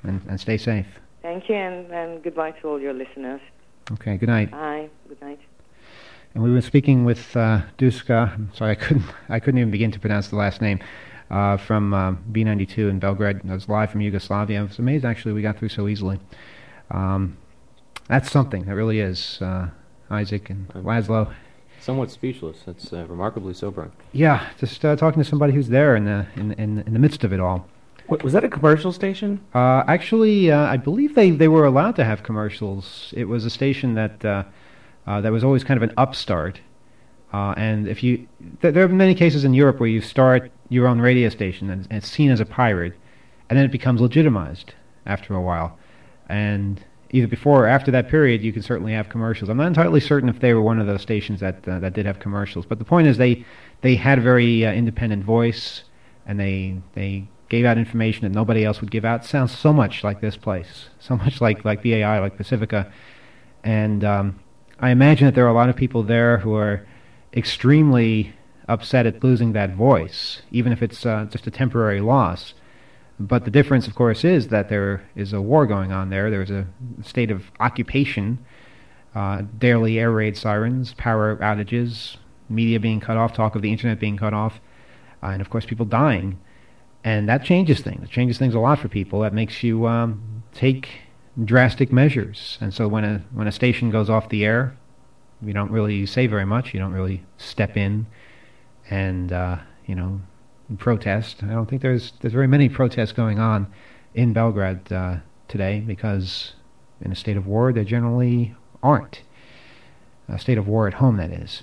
and stay safe. Thank you, and goodbye to all your listeners. Okay, good night. Bye. Good night. And we were speaking with Duska. I'm sorry, I couldn't even begin to pronounce the last name. From B92 in Belgrade. I was live from Yugoslavia. I was amazed, actually, we got through so easily. That's something. That really is. Isaac and Laszlo. Somewhat speechless. That's remarkably sobering. Yeah, just talking to somebody who's there in the midst of it all. What, was that a commercial station? Actually, I believe they were allowed to have commercials. It was a station that was always kind of an upstart. And if you, there are many cases in Europe where you start your own radio station and it's seen as a pirate, and then it becomes legitimized after a while. And either before or after that period, you can certainly have commercials. I'm not entirely certain if they were one of those stations that did have commercials. But the point is, they had a very independent voice, and they gave out information that nobody else would give out. It sounds so much like this place, so much like BAI, like Pacifica. And I imagine that there are a lot of people there who are extremely upset at losing that voice, even if it's just a temporary loss. But the difference, of course, is that there is a war going on there. There's a state of occupation, daily air raid sirens, power outages, media being cut off, talk of the internet being cut off, and, of course, people dying. And that changes things. It changes things a lot for people. That makes you take drastic measures. And so when a station goes off the air, you don't really say very much. You don't really step in and, protest. I don't think there's very many protests going on in Belgrade today, because in a state of war, there generally aren't. A state of war at home, that is.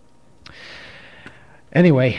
Anyway,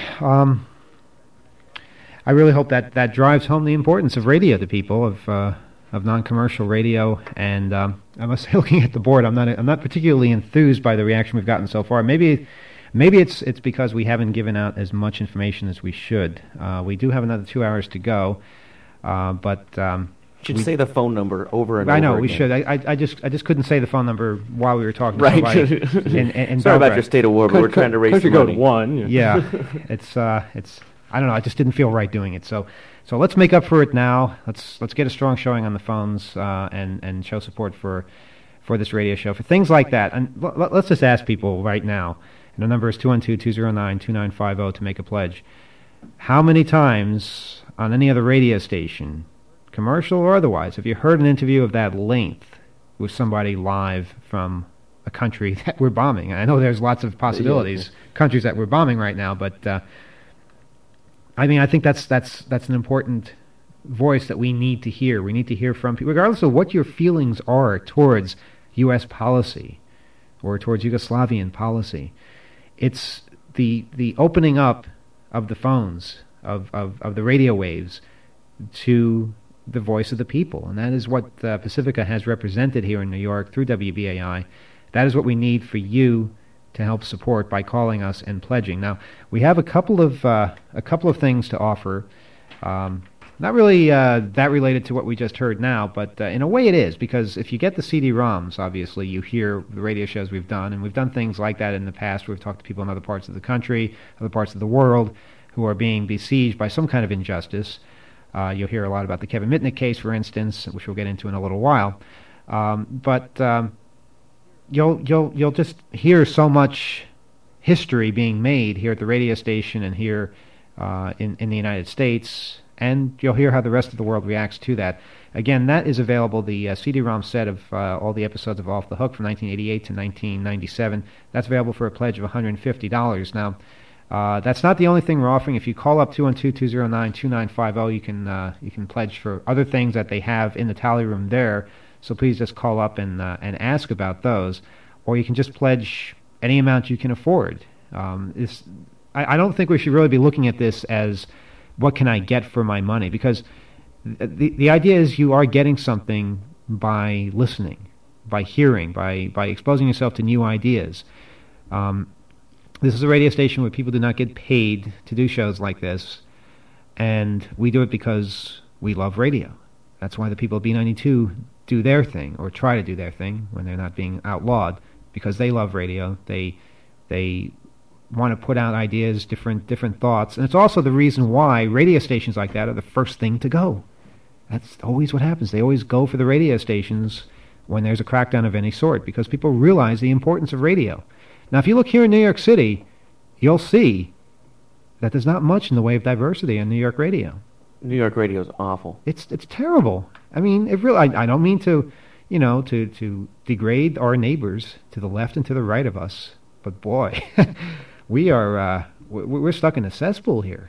I really hope that drives home the importance of radio to people, of non-commercial radio. And I must say, looking at the board, I'm not particularly enthused by the reaction we've gotten so far. Maybe it's because we haven't given out as much information as we should. We do have another 2 hours to go, but should say the phone number over and over. I know again. we should. I just couldn't say the phone number while we were talking to Right. somebody. In Sorry about Belgrade. your state of war, but we're trying to raise some money. Code 1. Yeah, it's I don't know. I just didn't feel right doing it. So let's make up for it now. Let's get a strong showing on the phones and show support for this radio show, for things like that. And let's just ask people right now. And the number is 212-209-2950 to make a pledge. How many times on any other radio station, commercial or otherwise, have you heard an interview of that length with somebody live from a country that we're bombing? I know there's lots of possibilities, countries that we're bombing right now, but I mean, I think that's an important voice that we need to hear. We need to hear from people, regardless of what your feelings are towards U.S. policy or towards Yugoslavian policy. It's the opening up of the phones, of the radio waves, to the voice of the people. And that is what Pacifica has represented here in New York through WBAI. That is what we need for you to help support by calling us and pledging. Now, we have a couple of things to offer. Not really that related to what we just heard now, but in a way it is, because if you get the CD-ROMs, obviously, you hear the radio shows we've done, and we've done things like that in the past where we've talked to people in other parts of the country, other parts of the world, who are being besieged by some kind of injustice. You'll hear a lot about the Kevin Mitnick case, for instance, which we'll get into in a little while. But you'll just hear so much history being made here at the radio station and here in the United States, and you'll hear how the rest of the world reacts to that. Again, that is available, the CD-ROM set of all the episodes of Off the Hook from 1988 to 1997. That's available for a pledge of $150. Now, that's not the only thing we're offering. If you call up 212-209-2950, you can pledge for other things that they have in the tally room there. So please just call up and ask about those, or you can just pledge any amount you can afford. I don't think we should really be looking at this as what can I get for my money, because the idea is you are getting something by listening, by hearing, by exposing yourself to new ideas. This is a radio station where people do not get paid to do shows like this, and we do it because we love radio. That's why the people at B92 do their thing, or try to do their thing when they're not being outlawed, because they love radio. They want to put out ideas, different thoughts, and it's also the reason why radio stations like that are the first thing to go. That's always what happens. They always go for the radio stations when there's a crackdown of any sort because people realize the importance of radio. Now, if you look here in New York City, you'll see that there's not much in the way of diversity on New York radio. New York radio is awful. It's terrible. I mean, it really. I don't mean to, to degrade our neighbors to the left and to the right of us, but boy, we're stuck in a cesspool here.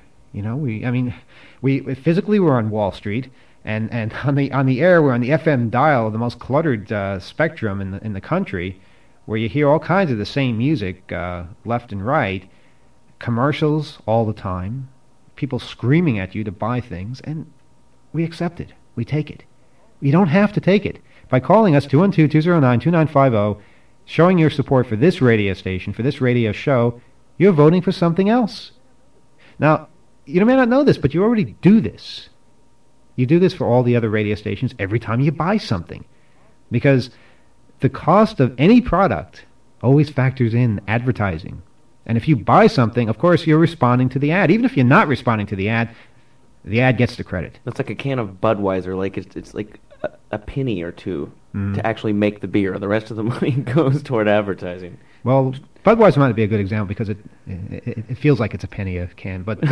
We physically we're on Wall Street, and on the air we're on the FM dial, the most cluttered spectrum in the country, where you hear all kinds of the same music left and right, commercials all the time, people screaming at you to buy things, and we accept it. We take it. You don't have to take it. By calling us 212-209-2950, showing your support for this radio station, for this radio show, you're voting for something else. Now, you may not know this, but you already do this. You do this for all the other radio stations every time you buy something. Because the cost of any product always factors in advertising. And if you buy something, of course, you're responding to the ad. Even if you're not responding to the ad gets the credit. That's like a can of Budweiser. Like it's like a penny or two to actually make the beer. The rest of the money goes toward advertising. Well, Budweiser might be a good example because it feels like it's a penny a can. But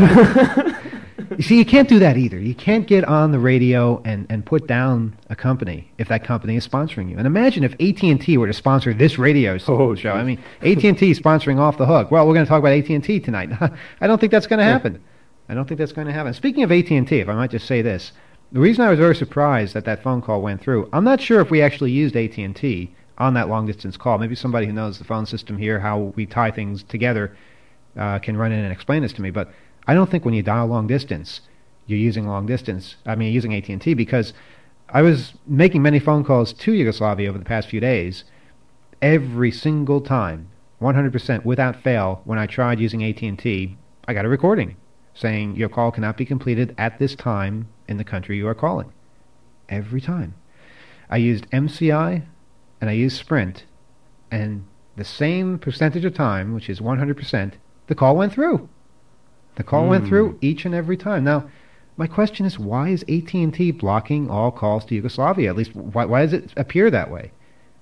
you see, you can't do that either. You can't get on the radio and put down a company if that company is sponsoring you. And imagine if AT&T were to sponsor this radio show. Geez. I mean, AT&T sponsoring Off the Hook. Well, we're going to talk about AT&T tonight. I don't think that's going to happen. I don't think that's going to happen. Speaking of AT&T, if I might just say this, the reason I was very surprised that phone call went through, I'm not sure if we actually used AT&T on that long-distance call. Maybe somebody who knows the phone system here, how we tie things together, can run in and explain this to me. But I don't think when you dial long distance, you're using using AT&T, because I was making many phone calls to Yugoslavia over the past few days. Every single time, 100% without fail, when I tried using AT&T, I got a recording saying your call cannot be completed at this time in the country you are calling. Every time. I used MCI and I used Sprint, and the same percentage of time, which is 100%, the call went through. The call went through each and every time. Now, my question is, why is AT&T blocking all calls to Yugoslavia? At least, why does it appear that way?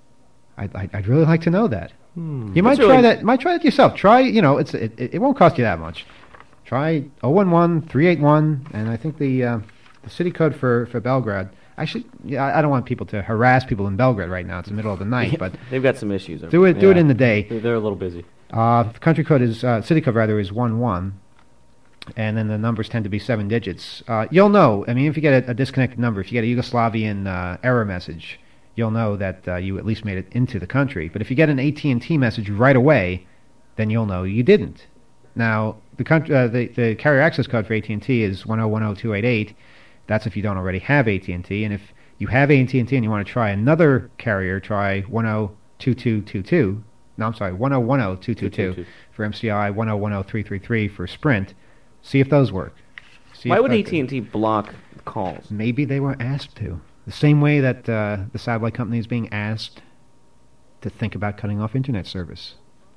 I'd really like to know that. You might try that. Might try it yourself. Try, it won't cost you that much. Try 011-381, and I think the city code for Belgrade. Actually, I don't want people to harass people in Belgrade right now. It's the middle of the night, but they've got some issues. Do it in the day. They're a little busy. The country code is city code rather is 11, and then the numbers tend to be 7 digits. You'll know. I mean, if you get a disconnected number, if you get a Yugoslavian error message, you'll know that you at least made it into the country. But if you get an AT&T message right away, then you'll know you didn't. Now, the carrier access code for AT&T is 1010288. That's if you don't already have AT&T. And if you have AT&T and you want to try another carrier, try 102222. No, I'm sorry, 1010222 for MCI, 1010333 for Sprint. See if those work. Why would AT&T block calls? Maybe they were asked to. The same way that the satellite company is being asked to think about cutting off internet service.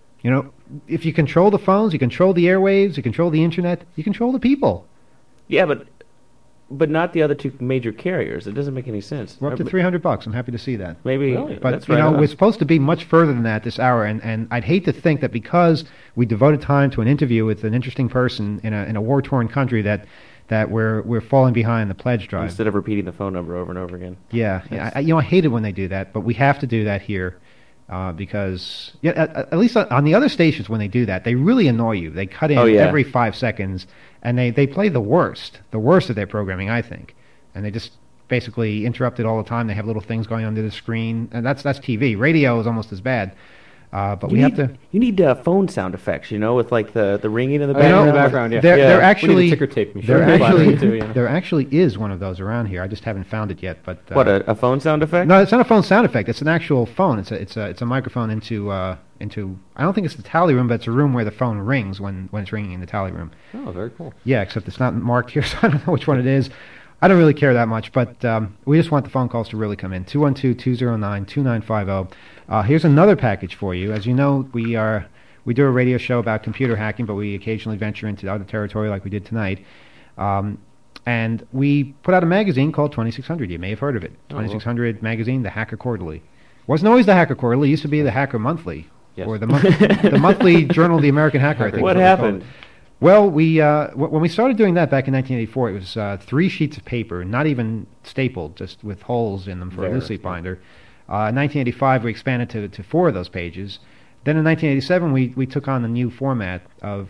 If you control the phones, you control the airwaves, you control the internet, you control the people. Yeah, but not the other two major carriers. It doesn't make any sense. We're up to $300. I'm happy to see that. Maybe, really? But that's right. We're supposed to be much further than that this hour, and I'd hate to think that because we devoted time to an interview with an interesting person in a war-torn country that we're falling behind the pledge drive. Instead of repeating the phone number over and over again. Yeah. I hate it when they do that, but we have to do that here. Because at least on the other stations when they do that, they really annoy you. They cut in every 5 seconds, and they play the worst of their programming, I think. And they just basically interrupt it all the time. They have little things going under the screen, and that's TV. Radio is almost as bad. But you need phone sound effects, with like the ringing in the background. Yeah. There actually ticker tape machine. There actually is one of those around here. I just haven't found it yet. But what, a phone sound effect? No, it's not a phone sound effect. It's an actual phone. It's a microphone into. I don't think it's the tally room, but it's a room where the phone rings when it's ringing in the tally room. Oh, very cool. Yeah, except it's not marked here, so I don't know which one it is. I don't really care that much, but we just want the phone calls to really come in. 212-209-2950. Here's another package for you. As you know, we do a radio show about computer hacking, but we occasionally venture into other territory like we did tonight. And we put out a magazine called 2600. You may have heard of it. Oh, well. 2600 magazine, the Hacker Quarterly. Wasn't always the Hacker Quarterly. It used to be the Hacker Monthly. Yes. Or the monthly journal of the American Hacker, I think. What is they called happened? it. Well, when we started doing that back in 1984, it was 3 sheets of paper, not even stapled, just with holes in them for a There, loose leaf yeah. binder. In 1985, we expanded to 4 of those pages. Then in 1987, we took on the new format of,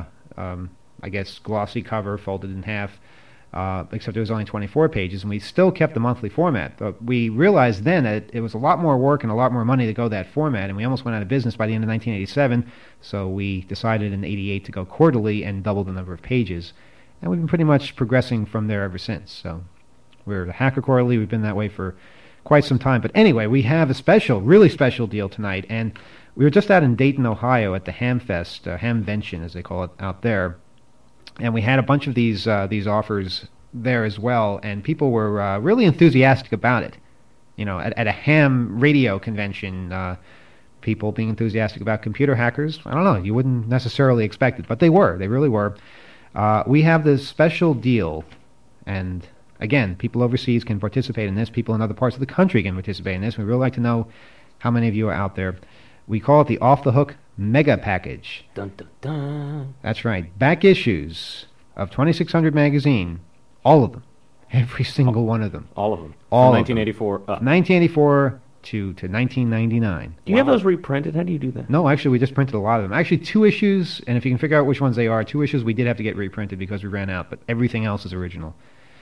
I guess, glossy cover, folded in half, except it was only 24 pages, and we still kept the monthly format. But we realized then that it was a lot more work and a lot more money to go that format, and we almost went out of business by the end of 1987, so we decided in 88 to go quarterly and double the number of pages. And we've been pretty much progressing from there ever since. So we're the Hacker Quarterly. We've been that way for quite some time. But anyway, we have a special, really special deal tonight, and we were just out in Dayton, Ohio at the Hamfest, Hamvention as they call it out there. And we had a bunch of these offers there as well, and people were really enthusiastic about it. You know, at a ham radio convention, people being enthusiastic about computer hackers, I don't know, you wouldn't necessarily expect it, but they were. They really were. We have this special deal, and again, people overseas can participate in this. People in other parts of the country can participate in this. We'd really like to know how many of you are out there. We call it the Off the Hook Mega Package. Dun, dun, dun. That's right. Back issues of 2600 magazine, all of them, every single one of them. All of them. All From of them. 1984 up. 1984 to 1999. Do you have Wow. those reprinted? How do you do that? No, actually, we just printed a lot of them. Actually, 2 issues, and if you can figure out which ones they are, 2 issues we did have to get reprinted because we ran out, but everything else is original.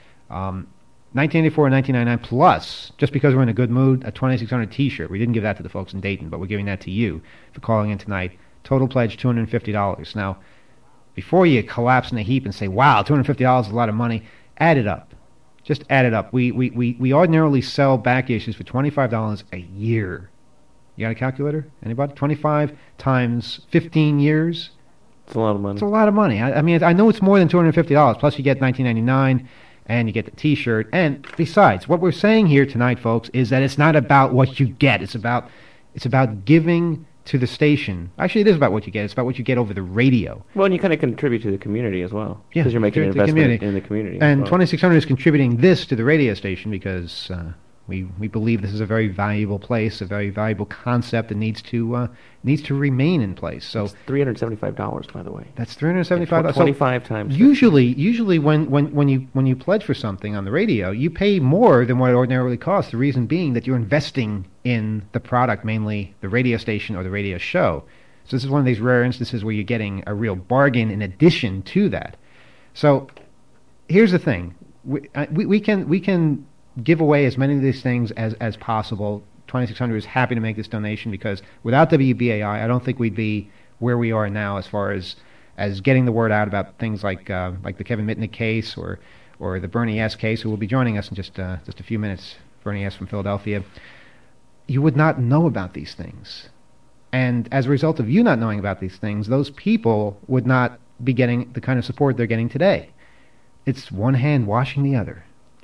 1984 and 1999 plus, just because we're in a good mood, a 2600 T-shirt. We didn't give that to the folks in Dayton, but we're giving that to you for calling in tonight. Total pledge $250. Now, before you collapse in a heap and say, "Wow, $250 is a lot of money," add it up. Just add it up. We ordinarily sell back issues for $25 a year. You got a calculator? Anybody? 25 times 15 years. It's a lot of money. It's a lot of money. I mean, I know it's more than $250. Plus, you get $19.99. And you get the T-shirt. And besides, what we're saying here tonight, folks, is that it's not about what you get. It's about giving to the station. Actually, it is about what you get. It's about what you get over the radio. Well, and you kind of contribute to the community as well. Yeah, Because you're making an contribute to the investment community. in the community. as And well. 2600 is contributing this to the radio station because we believe this is a very valuable place, a very valuable concept that needs to remain in place. So It's $375, by the way. that's $375. 25 times. Usually when you pledge for something on the radio, you pay more than what it ordinarily costs. The reason being that you're investing in the product, mainly the radio station or the radio show. So this is one of these rare instances where you're getting a real bargain in addition to that. So here's the thing: we can give away as many of these things as possible. 2600 is happy to make this donation because without WBAI, I don't think we'd be where we are now as far as getting the word out about things like the Kevin Mitnick case or the Bernie S. case, who will be joining us in just a few minutes. Bernie S. from Philadelphia. You would not know about these things. And as a result of you not knowing about these things, those people would not be getting the kind of support they're getting today. It's one hand washing the other.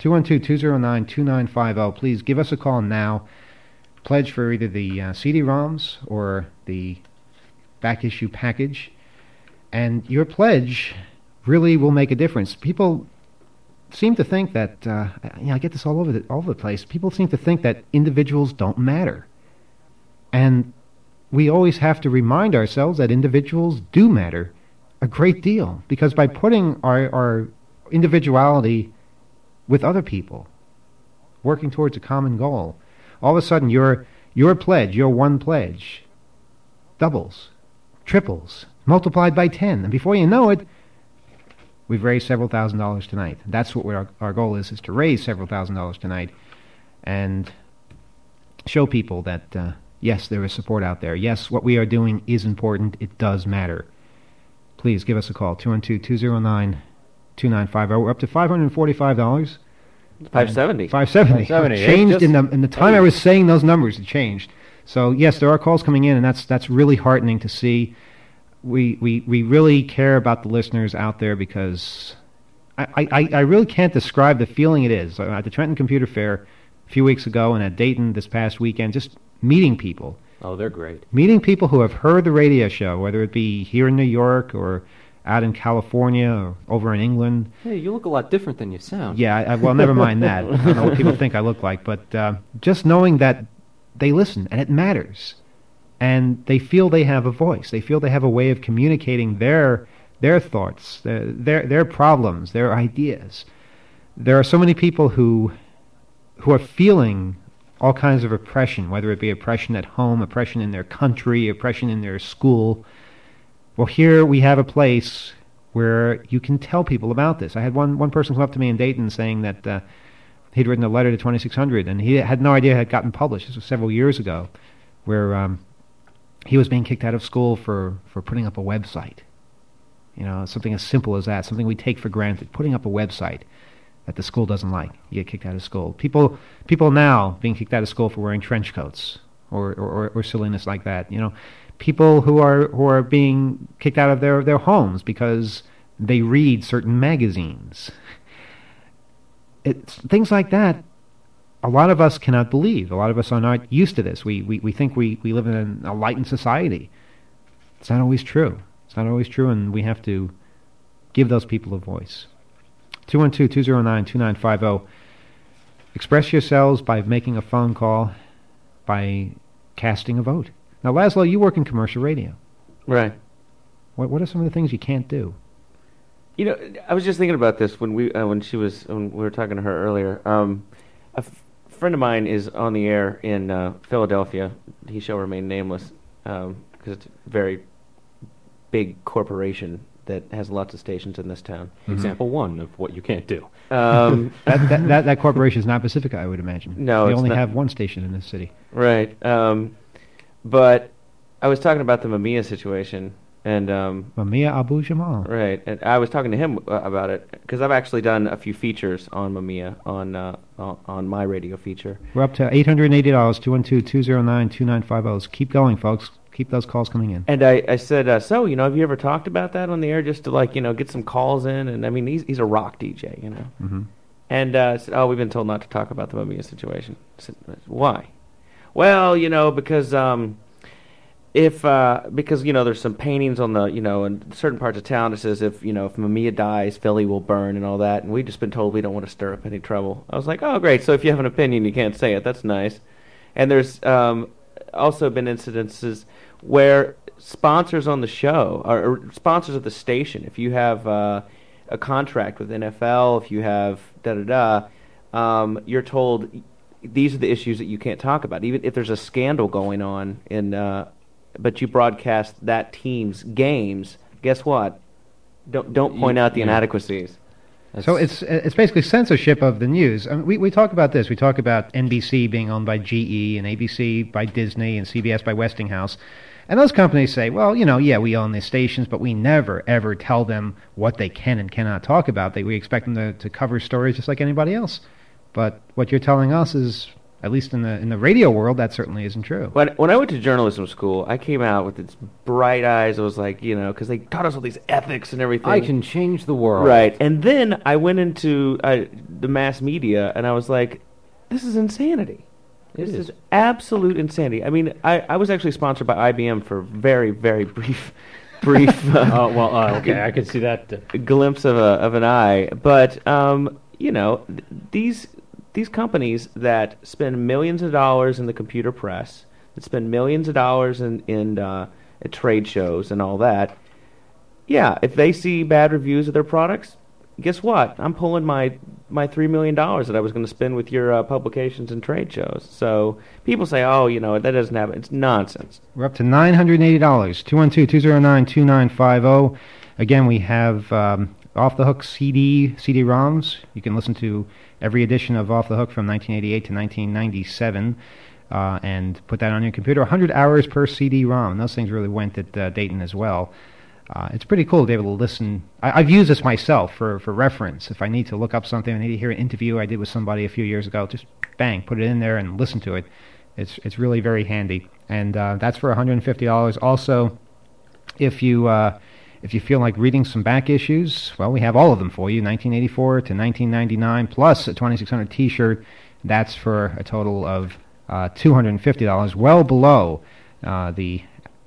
212-209-2950. Please give us a call now. Pledge for either the CD-ROMs or the back issue package. And your pledge really will make a difference. People seem to think that, I get this all over the place. People seem to think that individuals don't matter. And we always have to remind ourselves that individuals do matter a great deal. Because by putting our individuality with other people, working towards a common goal, all of a sudden your pledge, your one pledge, doubles, triples, multiplied by 10. And before you know it, we've raised several $1,000s tonight. That's what our goal is to raise several $1,000s tonight and show people that, yes, there is support out there. Yes, what we are doing is important. It does matter. Please give us a call, 212-209-2950. We're up to $545. 570. 570. 570. It changed Just- in the time I was saying those numbers. It changed. So yes, there are calls coming in, and that's really heartening to see. We really care about the listeners out there because I really can't describe the feeling it is. At the Trenton Computer Fair a few weeks ago and at Dayton this past weekend, just meeting people. Oh, they're great. Meeting people who have heard the radio show, whether it be here in New York or out in California or over in England. Hey, you look a lot different than you sound. Yeah, well, never mind that. I don't know what people think I look like, but just knowing that they listen and it matters, and they feel they have a voice, they feel they have a way of communicating their thoughts, their problems, their ideas. There are so many people who are feeling all kinds of oppression, whether it be oppression at home, oppression in their country, oppression in their school. Well, here we have a place where you can tell people about this. I had one person come up to me in Dayton saying that he'd written a letter to 2600, and he had no idea it had gotten published. This was several years ago, where he was being kicked out of school for putting up a website. You know, something as simple as that, something we take for granted, putting up a website that the school doesn't like. You get kicked out of school. People now being kicked out of school for wearing trench coats or silliness like that. You know, people who are being kicked out of their homes because they read certain magazines. It's things like that. A lot of us cannot believe. A lot of us are not used to this. We think we live in an enlightened society. It's not always true. It's not always true, and we have to give those people a voice. 212-209-2950. Express yourselves by making a phone call, by casting a vote. Now, Laszlo, you work in commercial radio. Right. What are some of the things you can't do? You know, I was just thinking about this when we were talking to her earlier. A friend of mine is on the air in Philadelphia. He shall remain nameless because it's a very big corporation that has lots of stations in this town. Mm-hmm. Example one of what you can't do. That corporation is not Pacifica, I would imagine. No, they it's only not. have one station in this city. Right. But I was talking about the Mamiya situation, and Mamiya Abu Jamal. right, and I was talking to him about it because I've actually done a few features on Mamiya on my radio feature. We're up to $880. 212-209-2950. Keep going, folks. Keep those calls coming in. And I said, so, you know, have you ever talked about that on the air just to, like, you know, get some calls in? And, I mean, he's a rock DJ, you know. Mm-hmm. And I said, oh, we've been told not to talk about the Mamiya situation. I said, why? Well, you know, because, you know, there's some paintings on the, you know, in certain parts of town that says if Mamiya dies, Philly will burn and all that. And we've just been told we don't want to stir up any trouble. I was like, oh, great. So if you have an opinion, you can't say it. That's nice. And there's also been incidences where sponsors on the show, or sponsors of the station, if you have a contract with NFL, if you have you're told these are the issues that you can't talk about. Even if there's a scandal going on, but you broadcast that team's games, guess what? Don't point out the inadequacies. So it's basically censorship of the news. I mean, we talk about this. We talk about NBC being owned by GE and ABC by Disney and CBS by Westinghouse. And those companies say, well, you know, yeah, we own these stations, but we never, ever tell them what they can and cannot talk about. We expect them to cover stories just like anybody else. But what you're telling us is, at least in the radio world, that certainly isn't true. When I went to journalism school, I came out with its bright eyes. I was like, you know, because they taught us all these ethics and everything. I can change the world. Right. And then I went into the mass media, and I was like, this is insanity. This is absolute insanity. I mean, I was actually sponsored by IBM for a very, very brief okay, I could see that. Glimpse of an eye. But, you know, these companies that spend millions of dollars in the computer press, that spend millions of dollars in at trade shows and all that, yeah, if they see bad reviews of their products, guess what? I'm pulling my $3 million that I was going to spend with your publications and trade shows. So people say, oh, you know, that doesn't happen. It's nonsense. We're up to $980. 212-209-2950. Again, we have Off the Hook CD-ROMs. You can listen to every edition of Off the Hook from 1988 to 1997 and put that on your computer. 100 hours per CD-ROM. And those things really went at Dayton as well. It's pretty cool to be able to listen. I've used this myself for reference. If I need to look up something, I need to hear an interview I did with somebody a few years ago, just bang, put it in there and listen to it. It's really very handy. And that's for $150. Also, if you feel like reading some back issues, well, we have all of them for you, 1984 to 1999, plus a 2600 T-shirt. That's for a total of $250, well below the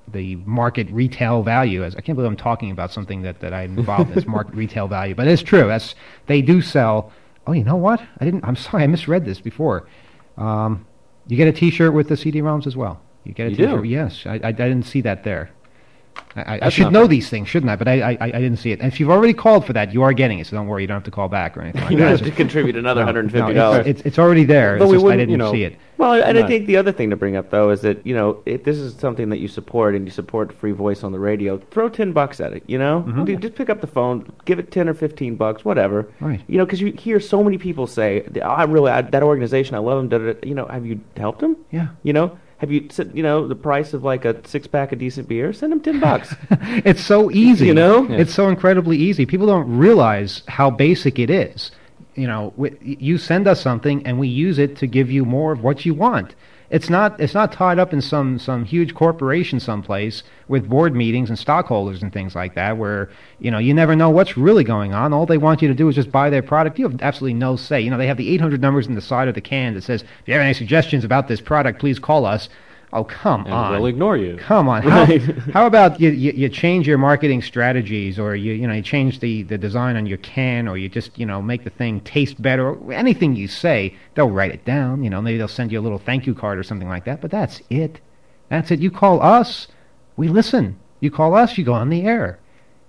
the market retail value. As I can't believe I'm talking about something that I'm involved in, this market retail value, but it's true. They do sell. Oh, you know what? I'm sorry, I misread this before. You get a T-shirt with the CD-ROMs as well. You get a T-shirt. Do? Yes, I didn't see that there. I That's should not know bad. these things, shouldn't I? But I didn't see it. And if you've already called for that, you are getting it. So don't worry, you don't have to call back or anything like You that. don't It's have to just- contribute another no, $150. it's already there. But It's we just I wouldn't, didn't see it. Well, and I Right. think the other thing to bring up, though, is that, if this is something that you support and you support free voice on the radio, throw $10 at it, Mhm. Dude, just pick up the phone, give it 10 or $15, whatever. Right. Because you hear so many people say, that organization, I love them, have you helped them? Yeah. Have you said, the price of like a 6-pack of decent beer? Send them $10. It's so easy. Yeah. It's so incredibly easy. People don't realize how basic it is. You send us something and we use it to give you more of what you want. It's not tied up in some huge corporation someplace with board meetings and stockholders and things like that where you never know what's really going on. All they want you to do is just buy their product. You have absolutely no say. They have the 800 numbers in the side of the can that says, if you have any suggestions about this product, please call us. Oh, come And on. we'll ignore you. Come on. How about you change your marketing strategies, or you change the design on your can, or you just make the thing taste better, or anything you say, they'll write it down. Maybe they'll send you a little thank you card or something like that. But that's it. That's it. You call us, we listen. You call us, you go on the air.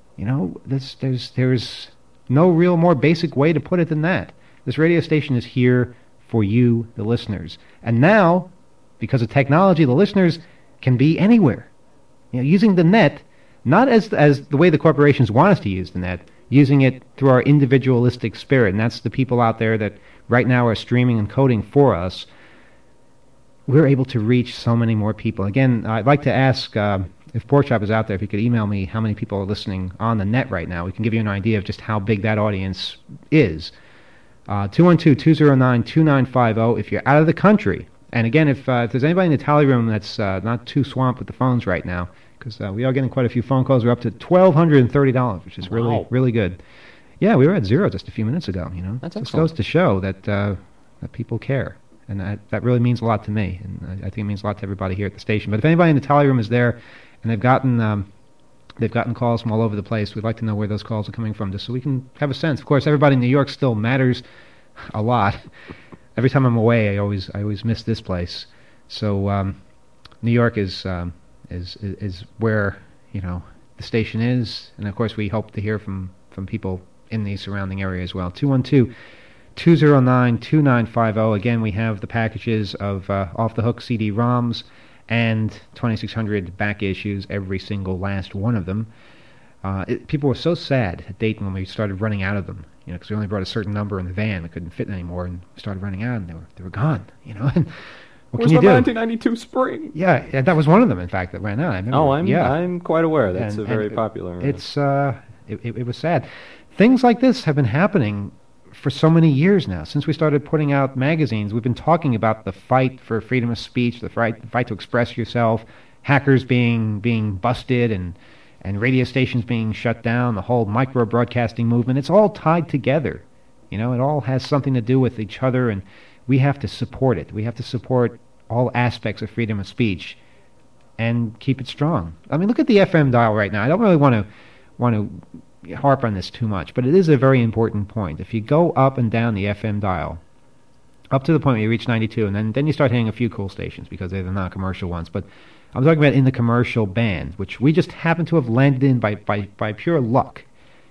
There's no real more basic way to put it than that. This radio station is here for you, the listeners, and now, because of technology, the listeners can be anywhere. Using the net, not as the way the corporations want us to use the net, using it through our individualistic spirit, and that's the people out there that right now are streaming and coding for us. We're able to reach so many more people. Again, I'd like to ask if Porkchop is out there, if you could email me how many people are listening on the net right now. We can give you an idea of just how big that audience is. 212-209-2950 if you're out of the country. And again, if there's anybody in the tally room that's not too swamped with the phones right now, because we are getting quite a few phone calls. We're up to $1,230, which is really, Wow. really good. Yeah, we were at zero just a few minutes ago. That's This excellent. goes to show that people care, and that really means a lot to me, and I think it means a lot to everybody here at the station. But if anybody in the tally room is there, and they've gotten calls from all over the place, we'd like to know where those calls are coming from, just so we can have a sense. Of course, everybody in New York still matters a lot. Every time I'm away, I always miss this place. So New York is where the station is, and of course we hope to hear from people in the surrounding area as well. 212-209-2950. Again, we have the packages of Off the Hook CD-ROMs and 2600 back issues, every single last one of them. People were so sad at Dayton when we started running out of them, because we only brought a certain number in the van. We couldn't fit anymore, and we started running out, and they were gone, And what Where's can you the do? 1992 spring? Yeah, that was one of them, in fact, that ran out. I remember. Oh, yeah. I'm quite aware. That's And- a very and popular. It's it was sad. Things like this have been happening for so many years now. Since we started putting out magazines, we've been talking about the fight for freedom of speech, the fight to express yourself, hackers being busted, and radio stations being shut down, the whole micro-broadcasting movement. It's all tied together. It all has something to do with each other, and we have to support it. We have to support all aspects of freedom of speech and keep it strong. I mean, look at the FM dial right now. I don't really want to harp on this too much, but it is a very important point. If you go up and down the FM dial, up to the point where you reach 92, and then you start hitting a few cool stations because they're the non-commercial ones, but I'm talking about in the commercial band, which we just happen to have landed in by pure luck.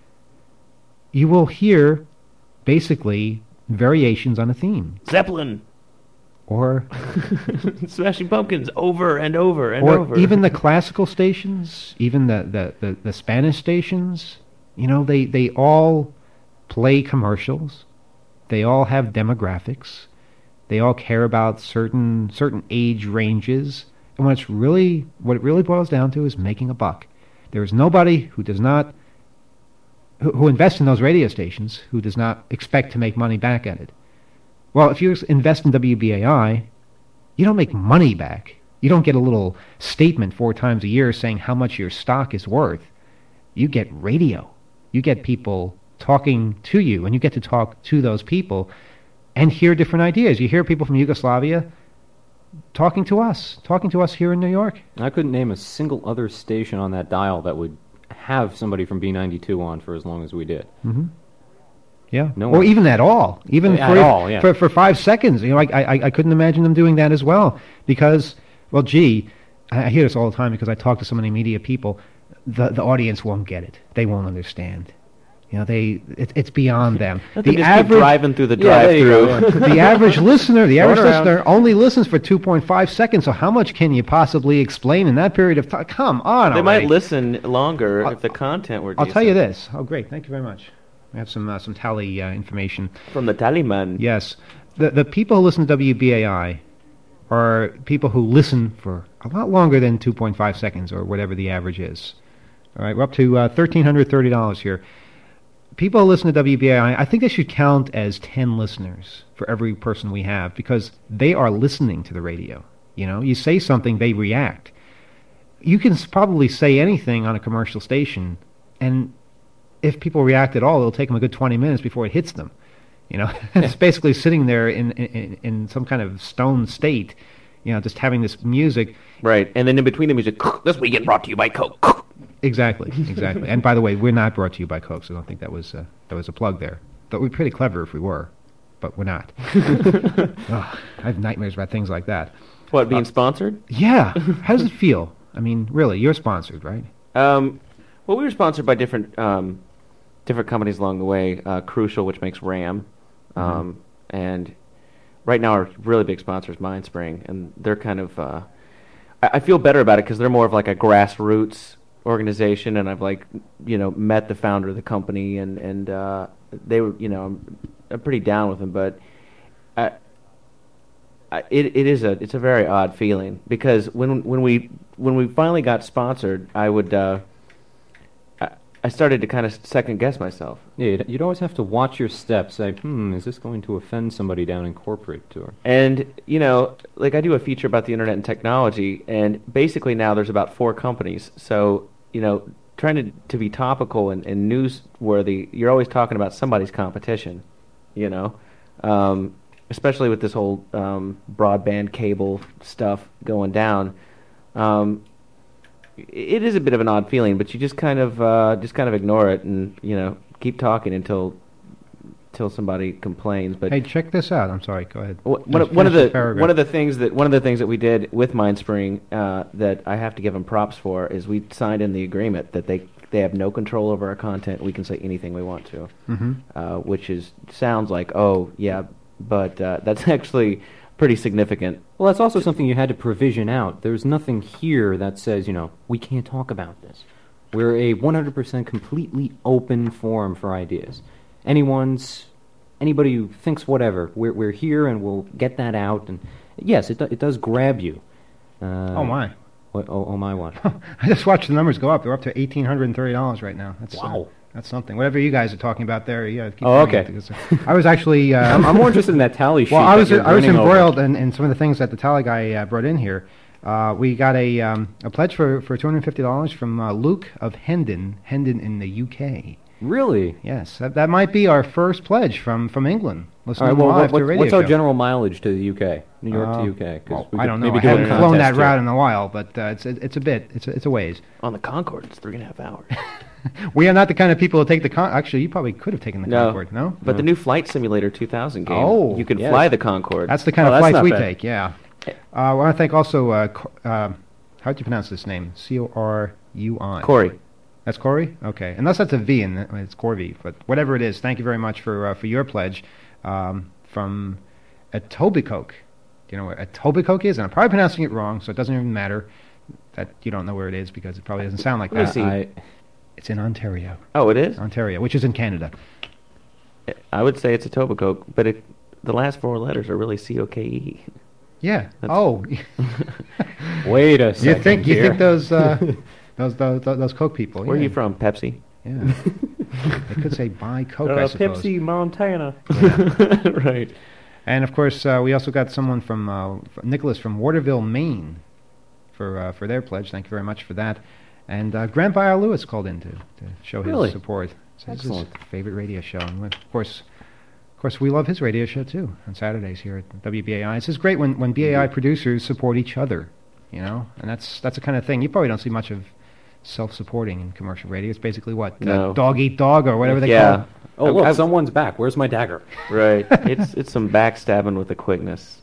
You will hear basically variations on a theme, Zeppelin, or Smashing Pumpkins, over and over and or over. even the classical stations, even the Spanish stations. They all play commercials. They all have demographics. They all care about certain age ranges. And what it really boils down to is making a buck. There is nobody who does not who invests in those radio stations who does not expect to make money back at it. Well, if you invest in WBAI, you don't make money back. You don't get a little statement 4 times a year saying how much your stock is worth. You get radio. You get people talking to you, and you get to talk to those people and hear different ideas. You hear people from Yugoslavia talking to us here in New York. I couldn't name a single other station on that dial that would have somebody from B92 on for as long as we did. Mm-hmm. Yeah, No or one. even at all, for 5 seconds. You know, I couldn't imagine them doing that as well because, well, gee, I hear this all the time because I talk to so many media people. The audience won't get it; they won't understand. You know, it's beyond them. They just keep driving through the drive-through. The average listener, only listens for 2.5 seconds. So how much can you possibly explain in that period of time? Come on, They might listen longer if the content were I'll decent. tell you this. Oh, great! Thank you very much. We have some tally information. From the Tallyman. Yes. The people who listen to WBAI are people who listen for a lot longer than 2.5 seconds or whatever the average is. All right, we're up to $1,330 here. People who listen to WBAI, I think they should count as 10 listeners for every person we have because they are listening to the radio. You know, you say something, they react. You can probably say anything on a commercial station, and if people react at all, it'll take them a good 20 minutes before it hits them. You know, it's basically sitting there in some kind of stone state, you know, just having this music. Right, and then in between the music, this weekend brought to you by Coke. Exactly. And by the way, we're not brought to you by Coke, so I don't think that was a plug there. But we're pretty clever if we were, but we're not. I have nightmares about things like that. What, being sponsored? Yeah. How does it feel? I mean, really, you're sponsored, right? Well, we were sponsored by different companies along the way. Crucial, which makes RAM, and right now our really big sponsor is MindSpring, and they're kind of. I feel better about it because they're more of like a grassroots organization, and I've met the founder of the company, and they were, I'm pretty down with them, but it's a very odd feeling because when we finally got sponsored, I started to kind of second guess myself. Yeah, you'd always have to watch your steps. Say, is this going to offend somebody down in corporate? And, I do a feature about the internet and technology, and basically now there's about 4 companies. So, trying to be topical and newsworthy, you're always talking about somebody's competition, especially with this whole broadband cable stuff going down. It is a bit of an odd feeling, but you just kind of ignore it and keep talking until somebody complains. But hey, check this out. I'm sorry. Go ahead. One of the things that we did with MindSpring that I have to give them props for is we signed in the agreement that they have no control over our content. We can say anything we want to, which sounds like but that's actually pretty significant. Well, that's also something you had to provision out. There's nothing here that says, we can't talk about this. We're a 100% completely open forum for ideas. Anybody who thinks whatever, we're here and we'll get that out. And yes, it does grab you. Oh my! What? Oh my! What? I just watched the numbers go up. They're up to $1,830 right now. That's wow. That's something. Whatever you guys are talking about there, yeah. Keep okay. I was actually. I'm more interested in that tally sheet. Well, I was embroiled in some of the things that the tally guy brought in here. We got a pledge for $250 from Luke of Hendon in the UK. Really? Yes, that might be our first pledge from England. Listening live to a radio show. What's our general mileage to the UK, New York to UK? Well, I don't know. I haven't flown that route in a while, but it's a bit. It's a ways. On the Concorde, it's 3.5 hours. We are not the kind of people who take the Actually, you probably could have taken the Concorde, no? But the new Flight Simulator 2000 game, you can fly the Concorde. That's the kind of flights we take, yeah. I want to thank also, how do you pronounce this name? Corui. Corey. That's Corey? Okay. Unless that's a V, and it's Corvi. But whatever it is, thank you very much for your pledge from Etobicoke. Do you know where Etobicoke is? And I'm probably pronouncing it wrong, so it doesn't even matter that you don't know where it is because it probably doesn't sound like that. It's in Ontario. Oh, it is? Ontario, which is in Canada. I would say it's Etobicoke, but the last 4 letters are really C-O-K-E. Yeah. Wait a second. You think those Coke people? Where are you from? Pepsi. Yeah. They could say buy Coke. I suppose. Pepsi, Montana. Yeah. Right. And of course, we also got someone from Nicholas from Waterville, Maine, for their pledge. Thank you very much for that. And Grandpa R. Lewis called in to show his support. So this is his favorite radio show. And of course, Of course, we love his radio show, too, on Saturdays here at WBAI. It's just great when BAI producers support each other, you know? And that's the kind of thing. You probably don't see much of self-supporting in commercial radio. It's basically what? No. Dog eat dog or whatever they call Yeah. it. Oh, look, I've- someone's back. Where's my dagger? Right. It's some backstabbing with a quickness.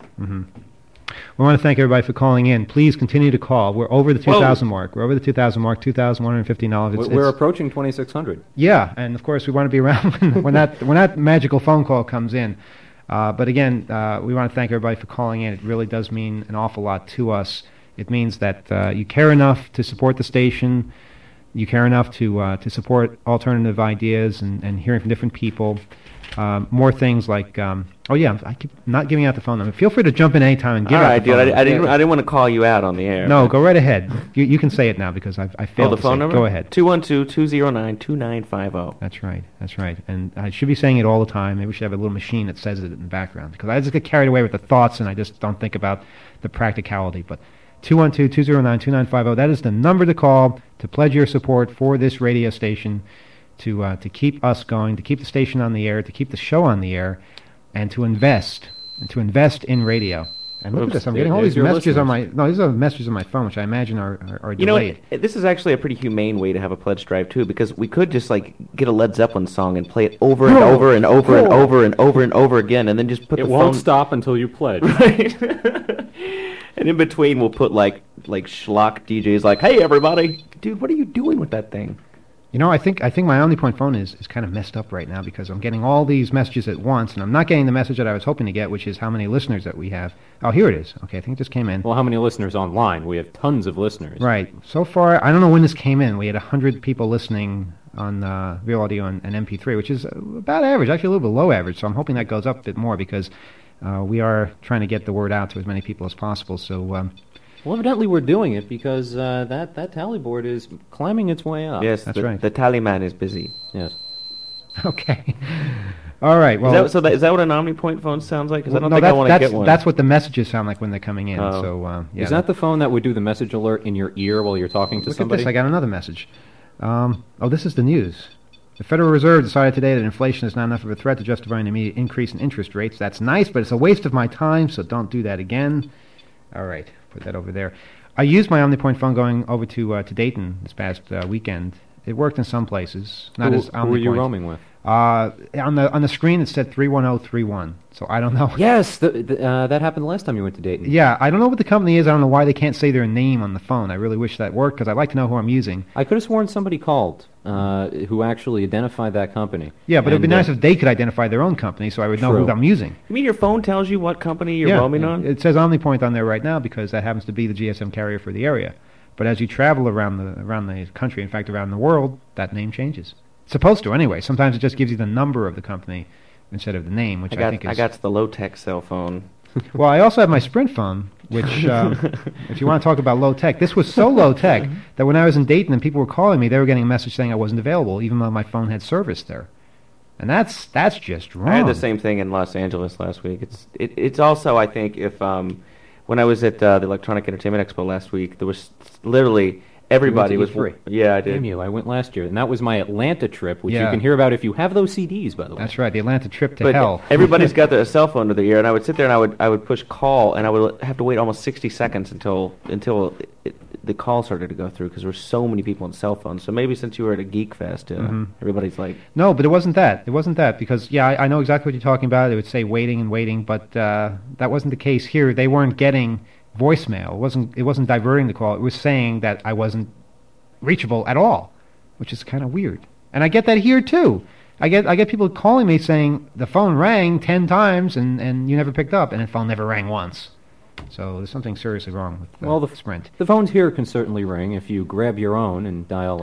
We want to thank everybody for calling in. Please continue to call. We're over the 2,000 mark. We're over the 2,000 mark, $2,150. We're approaching 2,600. Yeah, and of course we want to be around when that magical phone call comes in. But again, we want to thank everybody for calling in. It really does mean an awful lot to us. It means that you care enough to support the station. You care enough to support alternative ideas and hearing from different people. More things like, I keep not giving out the phone number. Feel free to jump in anytime and give All out right, the dude. phone number. I didn't want to call you out on the air. No, go right ahead. You can say it now because I Oh, failed the to phone say it. number? Go ahead. 212-209-2950. That's right. That's right. And I should be saying it all the time. Maybe we should have a little machine that says it in the background because I just get carried away with the thoughts and I just don't think about the practicality. But 212-209-2950, that is the number to call to pledge your support for this radio station, to keep us going, to keep the station on the air, to keep the show on the air, and to invest in radio. And look at Oops, this. I'm getting all there's these your messages on my... listeners. No, these are messages on my phone, which I imagine are You know, delayed. this is actually a pretty humane way to have a pledge drive too, because we could just like get a Led Zeppelin song and play it over and over and over and over and over and over again, and then just put It the won't phone. stop until you pledge. Right. And in between, we'll put like schlock DJs, like, "Hey, everybody, dude, what are you doing with that thing?" You know, I think my OmniPoint phone is kind of messed up right now because I'm getting all these messages at once, and I'm not getting the message that I was hoping to get, which is how many listeners that we have. Oh, here it is. Okay, I think it just came in. Well, how many listeners online? We have tons of listeners. Right. So far, I don't know when this came in. We had 100 people listening on Real Audio and MP3, which is about average, actually a little bit below average. So I'm hoping that goes up a bit more because we are trying to get the word out to as many people as possible. So, Well, evidently we're doing it because that tally board is climbing its way up. Yes, That's right. The tally man is busy. Yes. okay. All right. Well, Is that what an OmniPoint phone sounds like? Because I don't no, think I want to get one. That's what the messages sound like when they're coming in. Oh. So, yeah. Is that the phone that would do the message alert in your ear while you're talking to Look somebody? at this. I got another message. This is the news. The Federal Reserve decided today that inflation is not enough of a threat to justify an immediate increase in interest rates. That's nice, but it's a waste of my time, so don't do that again. All right, put that over there. I used my OmniPoint phone going over to Dayton this past weekend. It worked in some places, not as OmniPoint. Who were you roaming with? On the screen it said 31031. So I don't know. Yes, that happened the last time you went to Dayton. Yeah, I don't know what the company is. I don't know why they can't say their name on the phone. I really wish that worked because I'd like to know who I'm using. I could have sworn somebody called who actually identified that company. Yeah, but it'd be And, nice if they could identify their own company so I would know True. who I'm using. You mean your phone tells you what company you're Yeah, roaming on? It says OmniPoint on there right now because that happens to be the GSM carrier for the area. But as you travel around the country, in fact around the world, that name changes. It's supposed to anyway. Sometimes it just gives you the number of the company instead of the name, which I think is... I got the low-tech cell phone. Well, I also have my Sprint phone, which, if you want to talk about low-tech, this was so low-tech that when I was in Dayton and people were calling me, they were getting a message saying I wasn't available, even though my phone had service there. And that's just wrong. I had the same thing in Los Angeles last week. It's also, I think, if when I was at the Electronic Entertainment Expo last week, there was literally everybody You was went to E3. Yeah, I did. Damn you, I went last year, and that was my Atlanta trip, which Yeah. you can hear about if you have those CDs, by the way. That's right, the Atlanta trip to But hell. everybody's got their cell phone to their ear, and I would sit there and I would push call, and I would have to wait almost 60 seconds until the call started to go through because there were so many people on cell phones. So maybe since you were at a Geek Fest, everybody's like, No, but it wasn't that. It wasn't that because, yeah, I know exactly what you're talking about. It would say waiting and waiting, but that wasn't the case here. They weren't getting voicemail. It wasn't diverting the call. It was saying that I wasn't reachable at all, which is kind of weird. And I get that here too. I get people calling me saying the phone rang 10 times and you never picked up, and the phone never rang once. So there's something seriously wrong with Well, Sprint. The phones here can certainly ring if you grab your own and dial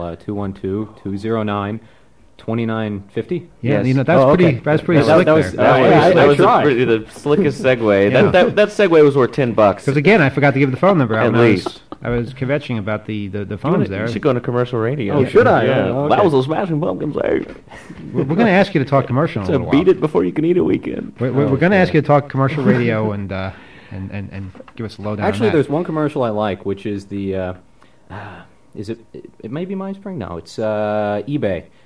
212-209-2950. Yeah, Yes. you know that's Oh, okay. pretty That- slick that was- there. that was tried. the slickest segue. Yeah. That segue was worth $10. Because again, I forgot to give the phone number out. At when least. I was kvetching about the You phones there. should go into commercial radio. Oh, should I? Yeah. Oh, okay. That was those Smashing Pumpkins. Hey. We're going to ask you to talk commercial in a So little beat while. it before you can eat a weekend. We're going to ask you to talk commercial radio and give us a lowdown. Actually, on that. there's one commercial I like, which is the, is it may be MindSpring? No, it's eBay,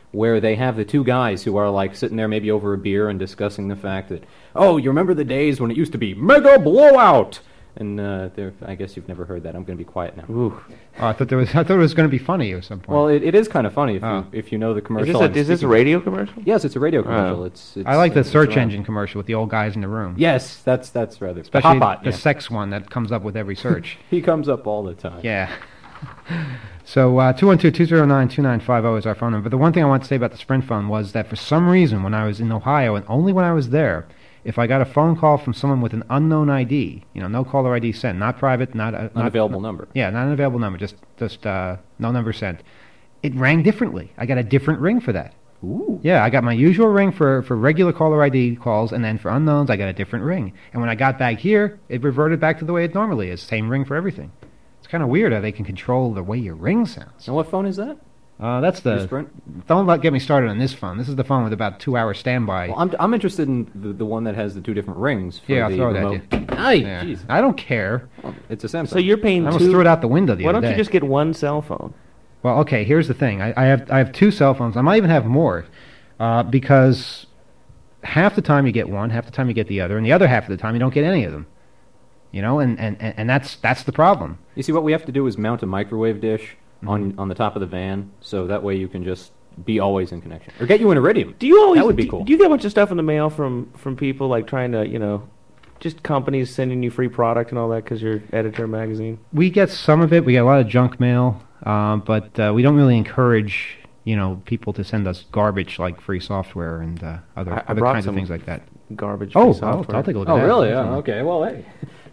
where they have the two guys who are like sitting there maybe over a beer and discussing the fact that, oh, you remember the days when it used to be Mega Blowout? And I guess you've never heard that. I'm going to be quiet now. Ooh. Oh, I thought it was going to be funny at some point. Well, it is kind of funny if you know the Is commercial. this a radio commercial? Yes, it's a radio commercial. Oh. It's I like the it's search around. engine commercial with the old guys in the room. Yes, that's rather Especially Hotbot, the yeah. sex one that comes up with every search. He comes up all the time. Yeah. So 212-209-2950 is our phone number. But the one thing I want to say about the Sprint phone was that for some reason when I was in Ohio, and only when I was there, if I got a phone call from someone with an unknown ID, no caller ID sent, not private, not Unavailable number. Yeah, not an available number, just no number sent. It rang differently. I got a different ring for that. Ooh. Yeah, I got my usual ring for regular caller ID calls, and then for unknowns, I got a different ring. And when I got back here, it reverted back to the way it normally is. Same ring for everything. It's kind of weird how they can control the way your ring sounds. And what phone is that? That's Your the... Sprint? Don't get me started on this phone. This is the phone with about 2-hour standby. Well, I'm interested in the one that has the two different rings. For Yeah, I'll the throw it at remote. you. Ay, Yeah. jeez. I don't care. Well, it's a Samsung. So you're paying I almost two. threw it out the window the Why other don't day. you just get one cell phone? Well, okay, here's the thing. I have two cell phones. I might even have more because half the time you get one, half the time you get the other, and the other half of the time you don't get any of them. And that's the problem. You see, what we have to do is mount a microwave dish on the top of the van, so that way you can just be always in connection. Or get you an Iridium. Do you always? That would be cool. Do you get a bunch of stuff in the mail from people like trying to just companies sending you free product and all that because you're editor of a magazine? We get some of it. We get a lot of junk mail, but we don't really encourage people to send us garbage like free software and other I other brought kinds of some things like that. Garbage. Oh, free I'll software. take a look at Oh, that. really? Definitely. Oh, okay. Well, hey.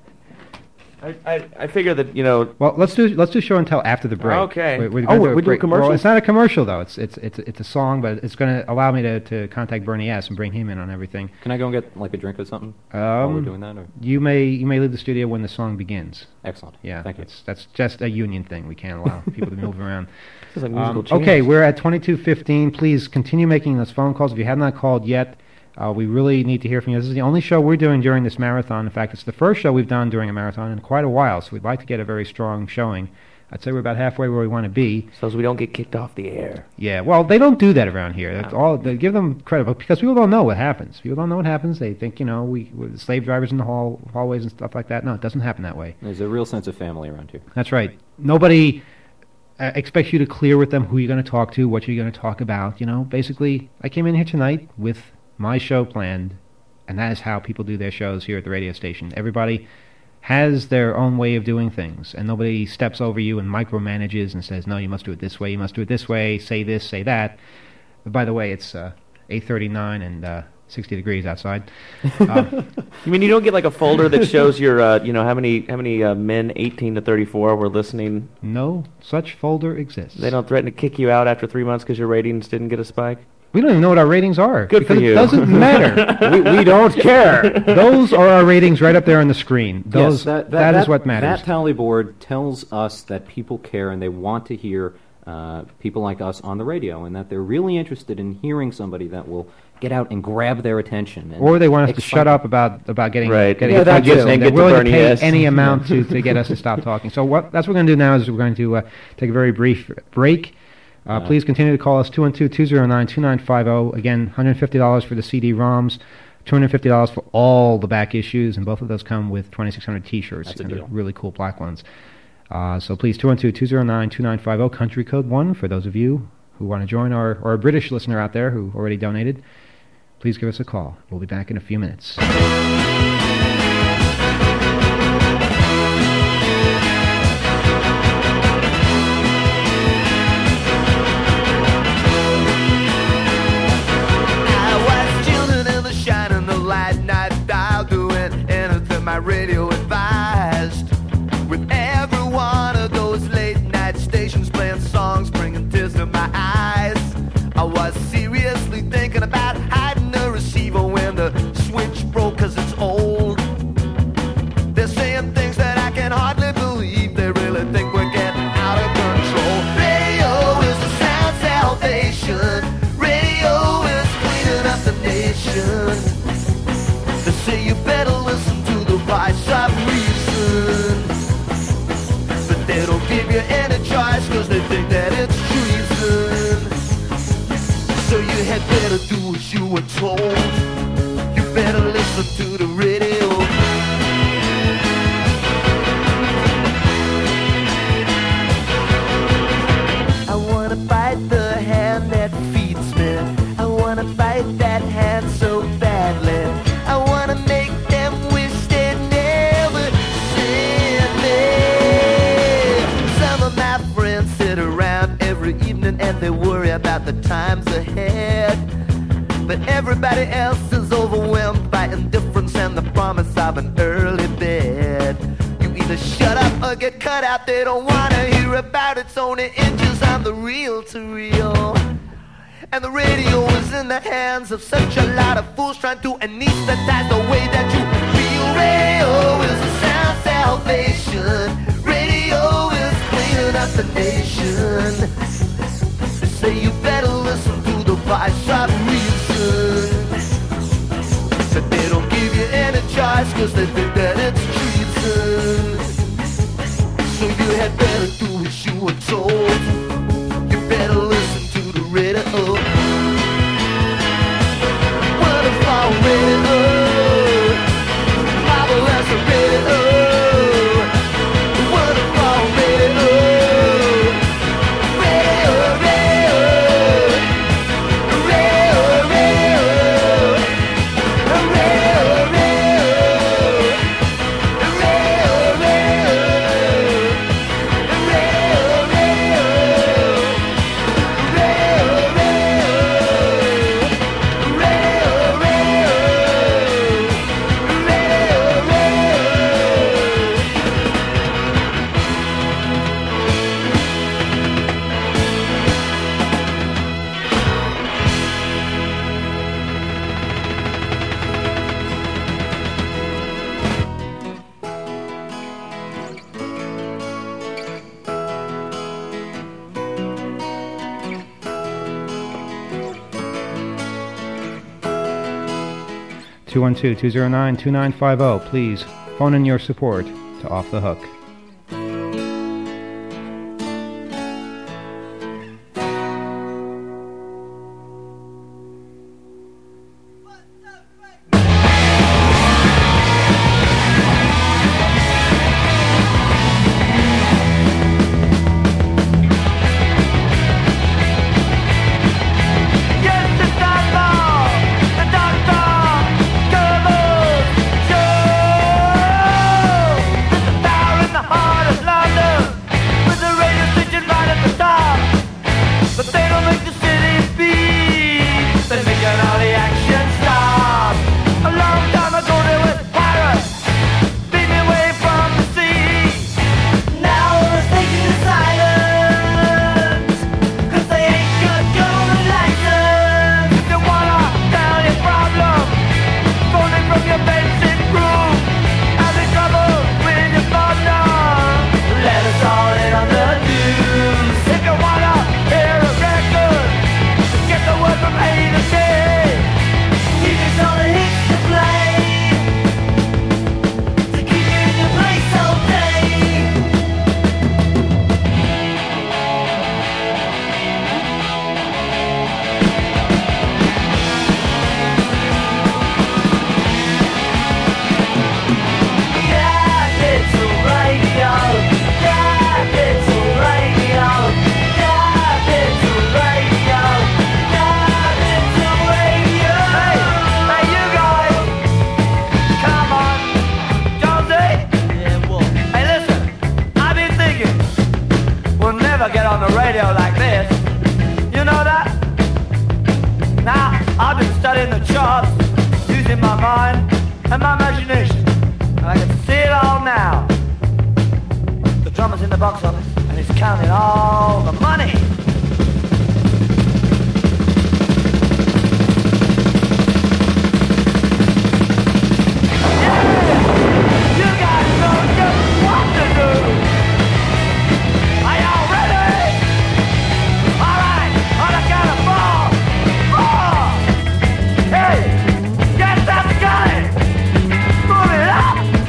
I figure that Well, let's do show and tell after the break. Okay. We're Oh, gonna we're doing break. commercials? Well, it's not a commercial though. It's a song, but it's going to allow me to contact Bernie S. and bring him in on everything. Can I go and get like a drink or something while we're doing that? Or? You may leave the studio when the song begins. Excellent. Yeah, Thank you. that's just a union thing. We can't allow people to move around. This is like musical chairs. Okay, we're at 22:15. Please continue making those phone calls if you have not called yet. We really need to hear from you. This is the only show we're doing during this marathon. In fact, it's the first show we've done during a marathon in quite a while, so we'd like to get a very strong showing. I'd say we're about halfway where we want to be. So as we don't get kicked off the air. Yeah, well, they don't do that around here. That's all. They give them credit because people don't know what happens. People don't know what happens. They think we're slave drivers in the hallways and stuff like that. No, it doesn't happen that way. There's a real sense of family around here. That's right. Nobody expects you to clear with them who you're going to talk to, what you're going to talk about. Basically, I came in here tonight with my show planned, and that is how people do their shows here at the radio station. Everybody has their own way of doing things, and nobody steps over you and micromanages and says, no, you must do it this way, you must do it this way, say this, say that. But by the way, it's 8:39 and 60 degrees outside. You mean you don't get like a folder that shows your, how many men 18 to 34 were listening? No such folder exists. They don't threaten to kick you out after 3 months because your ratings didn't get a spike? We don't even know what our ratings are. Good for because you. It doesn't matter. we don't care. Those are our ratings right up there on the screen. Those, yes, that is what matters. That tally board tells us that people care and they want to hear people like us on the radio, and that they're really interested in hearing somebody that will get out and grab their attention. And Or they want us to excite shut them. up about getting Right. getting Yeah, that attention. too. They're And get to willing to Bernie pay S. any amount to get us to stop talking. So that's what we're going to do now is we're going to take a very brief break. Please continue to call us 212-209-2950. Again, $150 for the CD-ROMs, $250 for all the back issues, and both of those come with 2,600 T-shirts. That's a and they're deal. really cool black ones. So please, 212-209-2950, country code 1 for those of you who want to join, or a British listener out there who already donated. Please give us a call. We'll be back in a few minutes. I was chilling in the shining the light night dial, doing anything my radio advised. With every one of those late night stations playing songs, bringing tears to my eyes. I was seriously thinking about hiding the receiver when the switch broke 'cause it's old. They're saying things that I can hardly believe. They really think we're getting out of control. Radio is the sound salvation. Radio is cleaning up the nation. They say you better listen to the voice of were told. You better listen to the radio. I wanna bite the hand that feeds me. I wanna bite that hand so badly. I wanna make them wish they never seen me. Some of my friends sit around every evening and they worry about the times ahead. But everybody else is overwhelmed by indifference and the promise of an early bed. You either shut up or get cut out. They don't wanna hear about it's only inches on the reel to reel. And the radio is in the hands of such a lot of fools trying to anesthetize the way that you feel. Radio is a sound salvation. Radio is cleaning up the nation. They say you better listen to the voice of reason. But they don't give you any choice cause they think that it's treason. So you had better do as you were told. You better listen to the radio. Waterfall radio. Marvelous radio. Waterfall radio. Radio, radio. Radio, radio. Radio, (212) 209-2950. Please phone in your support to Off the Hook.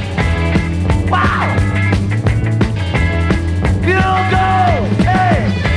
Hey!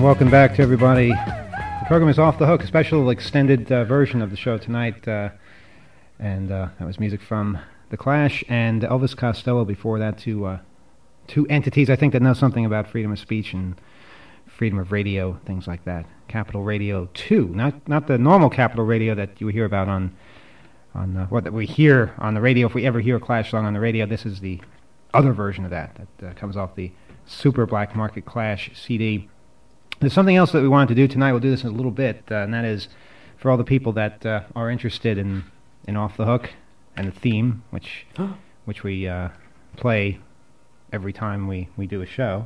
Welcome back to everybody. The program is Off the Hook, a special extended version of the show tonight, and that was music from The Clash and Elvis Costello. Before that, two entities I think that know something about freedom of speech and freedom of radio, things like that. Capital Radio 2, not the normal Capital Radio that you hear about on what that we hear on the radio. If we ever hear a Clash song on the radio, this is the other version of that comes off the Super Black Market Clash CD. There's something else that we wanted to do tonight. We'll do this in a little bit, and that is for all the people that are interested in Off the Hook and the theme, which we play every time we do a show.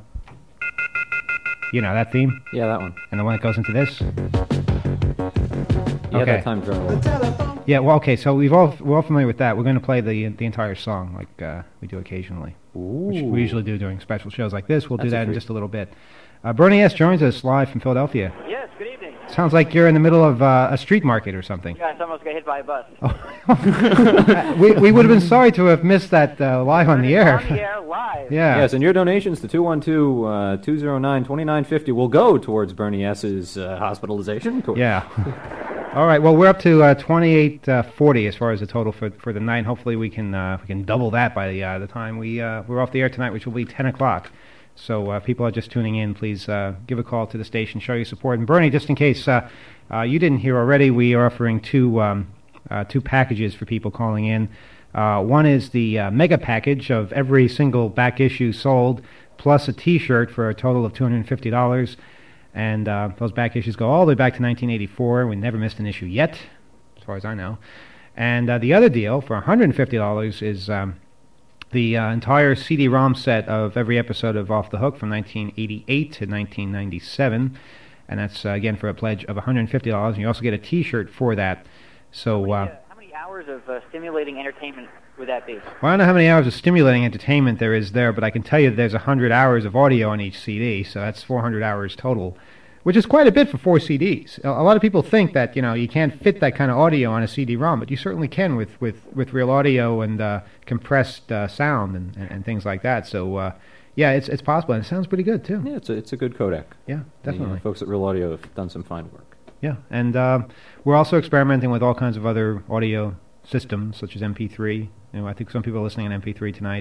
You know that theme? Yeah, that one. And the one that goes into this? Yeah, Okay. that time drone. Yeah, well, okay, so we're all familiar with that. We're going to play the entire song like we do occasionally, which we usually do during special shows like this. We'll do That's a that in treat. just a little bit. Bernie S. joins us live from Philadelphia. Yes, good evening. Sounds like you're in the middle of a street market or something. Guys almost got hit by a bus. We would have been sorry to have missed that live on the air. On the air live. Yeah. Yes, and your donations to 212-209-2950 will go towards Bernie S.'s hospitalization. Yeah. All right. Well, we're up to 2840 as far as the total for the night. Hopefully, we can double that by the time we're off the air tonight, which will be 10 o'clock. So people are just tuning in. Please give a call to the station, show your support. And Bernie, just in case you didn't hear already, we are offering two packages for people calling in. One is the mega package of every single back issue sold, plus a T-shirt for a total of $250. And those back issues go all the way back to 1984. We never missed an issue yet, as far as I know. And the other deal for $150 is the entire CD-ROM set of every episode of Off the Hook from 1988 to 1997. And that's, again, for a pledge of $150. And you also get a T-shirt for that. So, How many hours of stimulating entertainment would that be? well, I don't know how many hours of stimulating entertainment there is there, but I can tell you there's 100 hours of audio on each CD, so that's 400 hours total, which is quite a bit for 4 CDs. A lot of people think that, you can't fit that kind of audio on a CD-ROM, but you certainly can with real audio and compressed sound and things like that. So, yeah, it's possible, and it sounds pretty good, too. Yeah, it's a good codec. Yeah, definitely. The folks at Real Audio have done some fine work. Yeah, and we're also experimenting with all kinds of other audio systems, such as MP3. I think some people are listening on MP3 tonight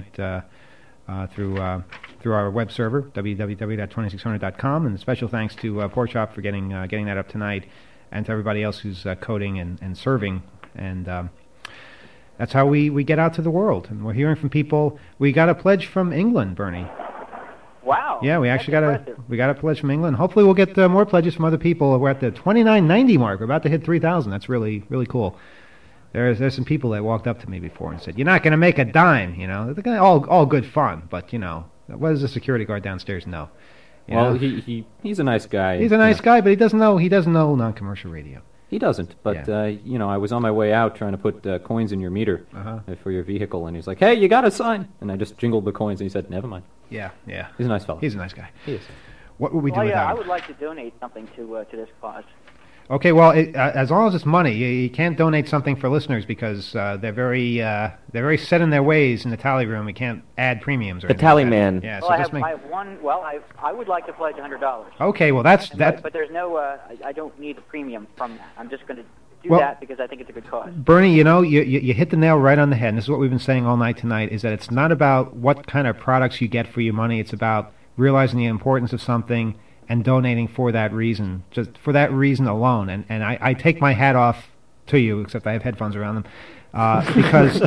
through our web server, www.2600.com. And special thanks to Pork Chop for getting that up tonight, and to everybody else who's coding and serving. And that's how we get out to the world. And we're hearing from people. We got a pledge from England, Bernie. Wow. Yeah, we actually got impressive. a pledge from England. Hopefully, we'll get more pledges from other people. We're at the 2990 mark. We're about to hit 3,000. That's really cool. There's some people that walked up to me before and said, "You're not going to make a dime." They're all good fun, but what does the security guard downstairs know? Well, he's a nice guy. He's a nice guy, but he doesn't know non-commercial radio. He doesn't, but I was on my way out trying to put coins in your meter for your vehicle, and he's like, "Hey, you got a sign?" And I just jingled the coins, and he said, "Never mind." Yeah. He's a nice fellow. He's a nice guy. He is. What would we do Well, without I him? would like to donate something to this cause. Okay, well, as long as it's money, you can't donate something for listeners because they're very set in their ways in the tally room. We can't add premiums or The anything tally like that. man. Yeah, Well, so I just have, I have one. Well, I would like to pledge $100. Okay, well that's But there's no. I don't need a premium from that. I'm just going to do Well- that because I think it's a good cause. Bernie, you hit the nail right on the head. And this is what we've been saying all night tonight: is that it's not about what kind of products you get for your money. It's about realizing the importance of something and donating for that reason, just for that reason alone. And I take my hat off to you, except I have headphones around them, because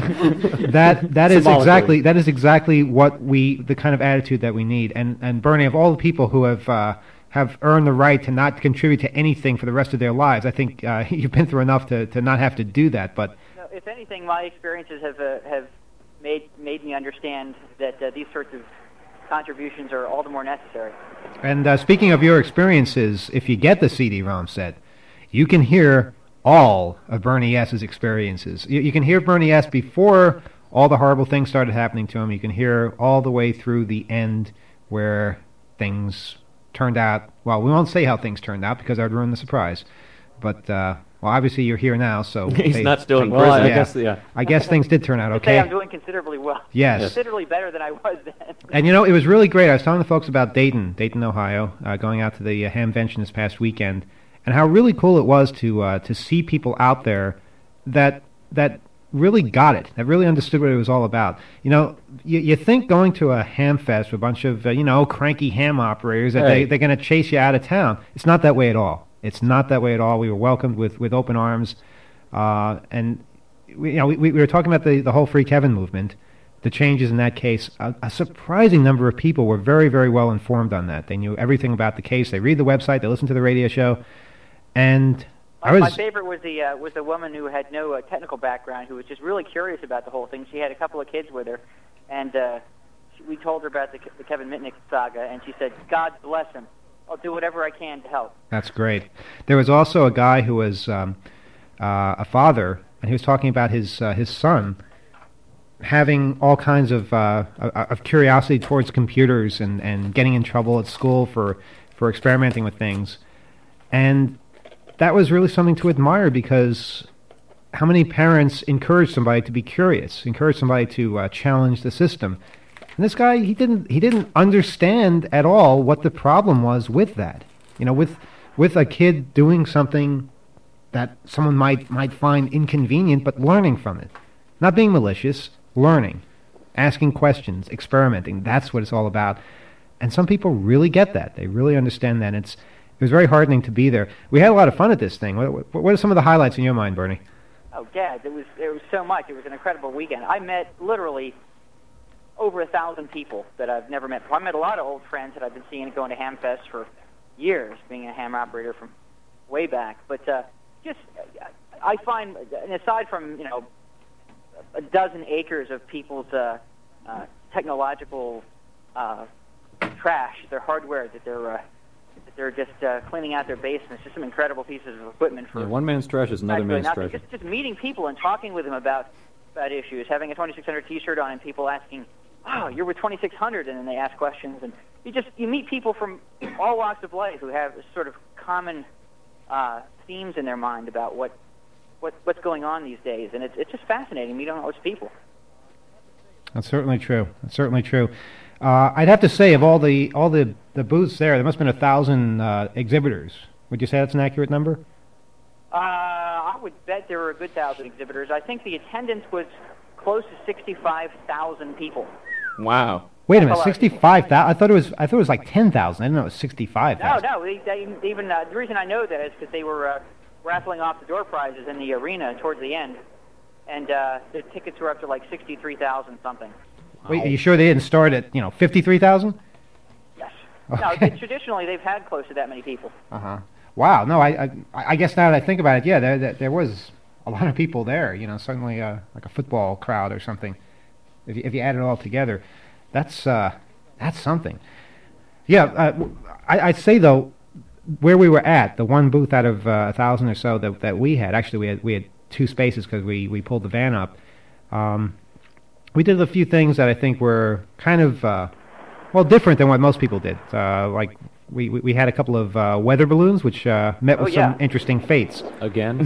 that is exactly what the kind of attitude that we need. And Bernie, of all the people who have earned the right to not contribute to anything for the rest of their lives, I think you've been through enough to not have to do that. But No, if anything, my experiences have made me understand that these sorts of contributions are all the more necessary. And speaking of your experiences, if you get the CD-ROM set, you can hear all of Bernie S.'s experiences. You can hear Bernie S. before all the horrible things started happening to him. You can hear all the way through the end where things turned out. Well, we won't say how things turned out because that would ruin the surprise. But Well, obviously you're here now, so He's not still in Well, prison. I Yeah. guess, yeah. I guess things did turn out I'd say I'm okay. doing considerably well. Yes. Considerably better than I was then. And you know, it was really great. I was telling the folks about Dayton, Ohio, convention out to the Hamvention this past weekend, and how really cool it was to see people out there that really got it, that really understood what it was all about. You know, you think going to a ham fest with a bunch of cranky ham operators that Hey. they're going to chase you out of town. It's not that way at all. It's not that way at all. We were welcomed with open arms, and we were talking about the whole Free Kevin movement, the changes in that case. A surprising number of people were very, very well informed on that. They knew everything about the case. They read the website. They listen to the radio show, and My favorite was the woman who had no technical background, who was just really curious about the whole thing. She had a couple of kids with her, and we told her about the Kevin Mitnick saga, and she said, "God bless him. I'll do whatever I can to help." That's great. There was also a guy who was a father, and he was talking about his son having all kinds of curiosity towards computers and getting in trouble at school for experimenting with things. And that was really something to admire, because how many parents encourage somebody to be curious, encourage somebody to challenge the system? And this guy, he didn't understand at all what the problem was with that. You know, with a kid doing something that someone might find inconvenient, but learning from it. Not being malicious, learning, asking questions, experimenting. That's what it's all about. And some people really get that. They really understand that. It was very heartening to be there. We had a lot of fun at this thing. What are some of the highlights in your mind, Bernie? Oh, Dad, it was so much. It was an incredible weekend. I met literally over 1,000 people that I've never met. I met a lot of old friends that I've been seeing going to Hamfest for years, being a ham operator from way back. But I find, and aside from a dozen acres of people's technological trash, their hardware that they're just cleaning out their basements, just some incredible pieces of equipment for. Yeah, one man's trash is another man's nothing. treasure. Just meeting people and talking with them about issues, having a 2600 T-shirt on, and people asking, "Oh, you're with 2600," and then they ask questions, and you meet people from all walks of life who have sort of common themes in their mind about what's going on these days, and it's just fascinating meeting all those people. That's certainly true. That's certainly true. I'd have to say, of all the booths there must have been 1,000 exhibitors. Would you say that's an accurate number? I would bet there were a good 1,000 exhibitors. I think the attendance was close to 65,000 people. Wow. Wait a minute, That's a lot of 65,000? I thought it was like 10,000. I didn't know it was 65,000. No. Even the reason I know that is because they were raffling off the door prizes in the arena towards the end, and the tickets were up to like 63,000 something. Wait, are you sure they didn't start at 53,000? Yes. Okay. No, traditionally they've had close to that many people. Wow. No, I guess now that I think about it, yeah, there was a lot of people there. Certainly like a football crowd or something. If you add it all together, that's something. Yeah, I'd say though, where we were at, the one booth out of 1,000 or so that we had. Actually, we had two spaces because we pulled the van up. We did a few things that I think were kind of different than what most people did. Like we had a couple of weather balloons, which met with some interesting fates. Again?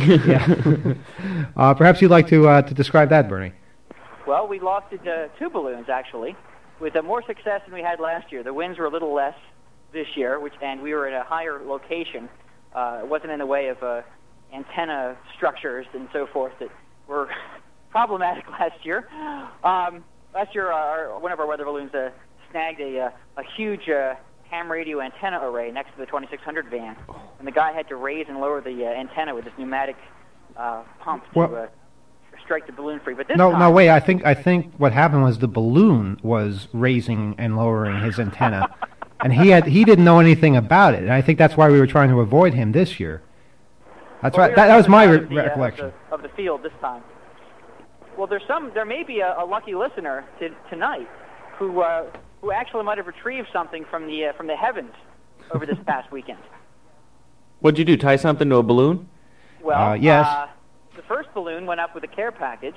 Yeah. Perhaps you'd like to describe that, Bernie. Well, we lofted 2 balloons actually, with more success than we had last year. The winds were a little less this year, and we were at a higher location. It wasn't in the way of antenna structures and so forth that were problematic last year. Last year, one of our weather balloons snagged a huge ham radio antenna array next to the 2600 van, and the guy had to raise and lower the antenna with this pneumatic pump to strike the balloon free. But this time, no, wait. I think what happened was the balloon was raising and lowering his antenna, and he didn't know anything about it. And I think that's why we were trying to avoid him this year. That's right. That was my recollection of the field this time. Well, there may be a lucky listener tonight who actually might have retrieved something from the heavens over this past weekend. What'd you do? Tie something to a balloon? Well, yes. The first balloon went up with a care package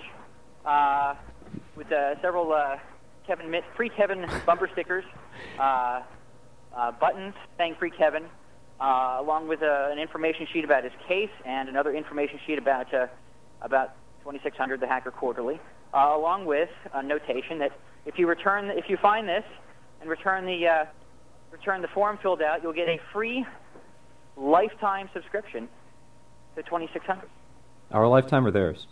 with several Free Kevin bumper stickers, buttons saying Free Kevin, along with an information sheet about his case and another information sheet about 2600, the Hacker Quarterly, along with a notation that if you find this and return the form filled out, you'll get a free lifetime subscription to 2600. Our lifetime or theirs?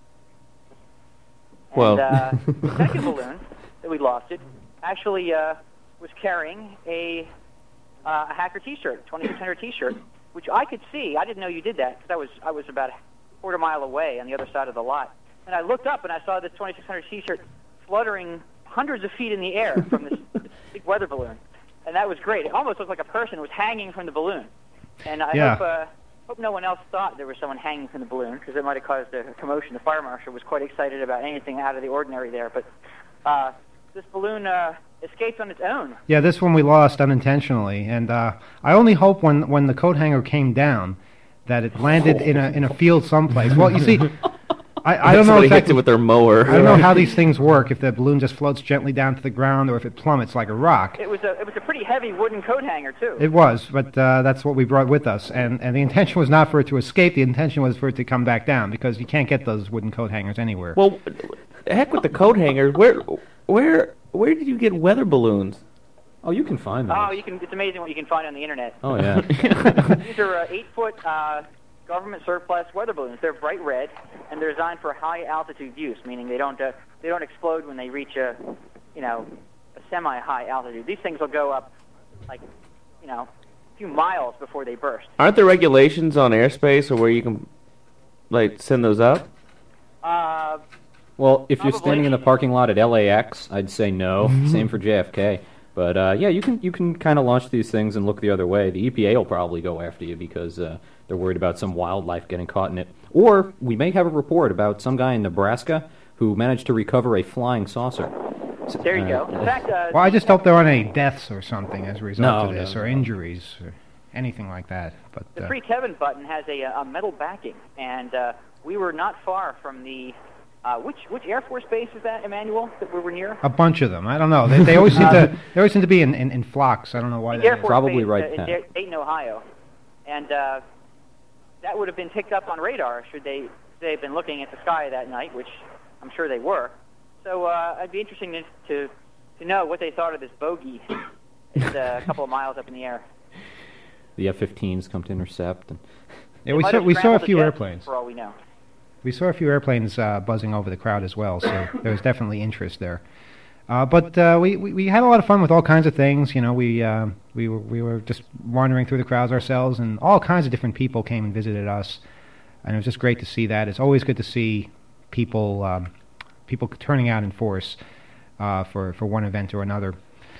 Well, And the second balloon that we lost actually was carrying a Hacker T-shirt, 2600 T-shirt, which I could see. I didn't know you did that because I was about a quarter mile away on the other side of the lot, and I looked up and I saw this 2600 T-shirt fluttering hundreds of feet in the air from this big weather balloon, and that was great. It almost looked like a person was hanging from the balloon, and I hope no one else thought there was someone hanging from the balloon because it might have caused a commotion. The fire marshal was quite excited about anything out of the ordinary there, but this balloon escaped on its own. Yeah, this one we lost unintentionally, and I only hope when the coat hanger came down that it landed in a field someplace. Well, you see, I don't know Somebody hits exactly it with their mower. I don't know how these things work. If the balloon just floats gently down to the ground, or if it plummets like a rock. It was a pretty heavy wooden coat hanger too. It was, but that's what we brought with us, and the intention was not for it to escape. The intention was for it to come back down because you can't get those wooden coat hangers anywhere. Well, heck with the coat hangers. Where did you get weather balloons? Oh, you can find them. Oh, it's amazing what you can find on the internet. Oh, yeah. These are 8-foot government surplus weather balloons. They're bright red, and they're designed for high altitude use, meaning they don't explode when they reach a semi-high altitude. These things will go up like a few miles before they burst. Aren't there regulations on airspace or where you can send those up? Well, if you're Probably. standing in the parking lot at LAX, I'd say no. Same for JFK. But yeah, you can kind of launch these things and look the other way. The EPA will probably go after you because they're worried about some wildlife getting caught in it. Or we may have a report about some guy in Nebraska who managed to recover a flying saucer. There you go. In fact, Well, I just hope there aren't any deaths or something as a result No, of this, no, or no. injuries, or anything like that. But the Free Kevin button has a metal backing, and we were not far from the which Air Force base is that, Emmanuel, that we were near? a bunch of them. I don't know. They always seem to be in flocks. I don't know why. The That Air is. Force Probably base right, in Pat. Dayton, Ohio, and that would have been picked up on radar should they have been looking at the sky that night, which I'm sure they were. So I'd be interesting to know what they thought of this bogey. It's a couple of miles up in the air. The F-15s come to intercept. And Yeah, They we might saw have we saw a scrambled the few jets, airplanes. for all we know. We saw a few airplanes buzzing over the crowd as well, so there was definitely interest there. But we had a lot of fun with all kinds of things. You know, we were just wandering through the crowds ourselves, and all kinds of different people came and visited us, and it was just great to see that. It's always good to see people turning out in force for one event or another.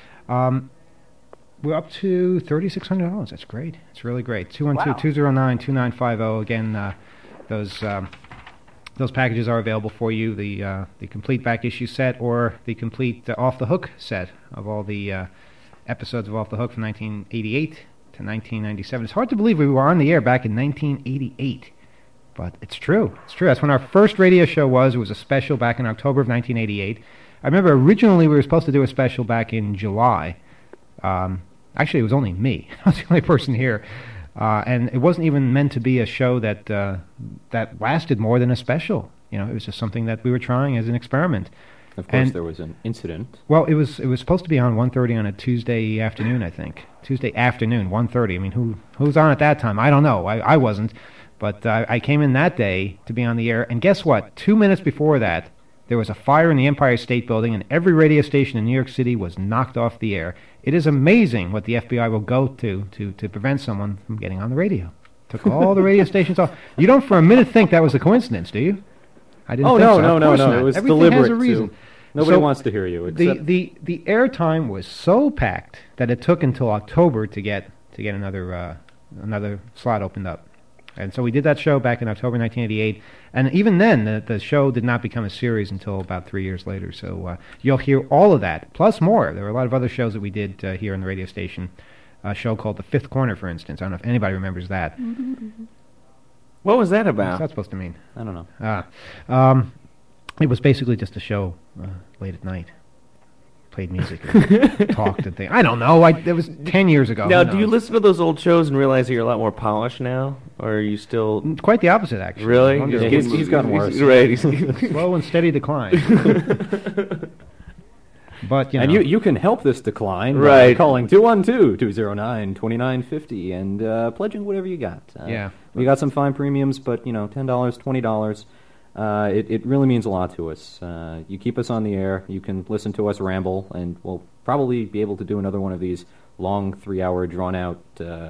We're up to $3,600. That's great. It's really great. 212-209-2950. Again, those packages are available for you. The complete back issue set or the complete Off the Hook set of all the episodes of Off the Hook from 1988 to 1997. It's hard to believe we were on the air back in 1988, but it's true. It's true. That's when our first radio show was. It was a special back in October of 1988. I remember originally we were supposed to do a special back in July. Actually, it was only me. I was the only person here. And it wasn't even meant to be a show that that lasted more than a special. You know, it was just something that we were trying as an experiment. of course, And- there was an incident. Well, it was supposed to be on 1:30 on a Tuesday afternoon, I think. Tuesday afternoon, 1:30. I mean, who's on at that time? I don't know. I wasn't. But I came in that day to be on the air, and guess what? 2 minutes before that, there was a fire in the Empire State Building, and every radio station in New York City was knocked off the air. It is amazing what the FBI will go to prevent someone from getting on the radio. Took all the radio stations off. You don't for a minute think that was a coincidence, do you? I didn't Oh, think no, so. no, Of no, course no. not. It was Everything deliberate, has a reason. too. Nobody So wants to hear you. Except the airtime was so packed that it took until October to get another slot opened up. And so we did that show back in October 1988, and even then, the show did not become a series until about 3 years later. So you'll hear all of that, plus more. There were a lot of other shows that we did here on the radio station. A show called The Fifth Corner, for instance. I don't know if anybody remembers that. What was that What's about? that supposed to mean? I don't know. It was basically just a show late at night. played music and talked and things. I don't know. It was 10 years ago. Now, Who do you knows? listen to those old shows and realize that you're a lot more polished now, or are you still Quite the opposite, actually. really? I wonder- Yeah, he's gotten worse. Right. slow and steady decline. But And you can help this decline by Right. calling 212-209-2950 and pledging whatever you got. Yeah. We got some fine premiums, but $10, $20. It really means a lot to us. You keep us on the air, you can listen to us ramble, and we'll probably be able to do another one of these long 3-hour drawn-out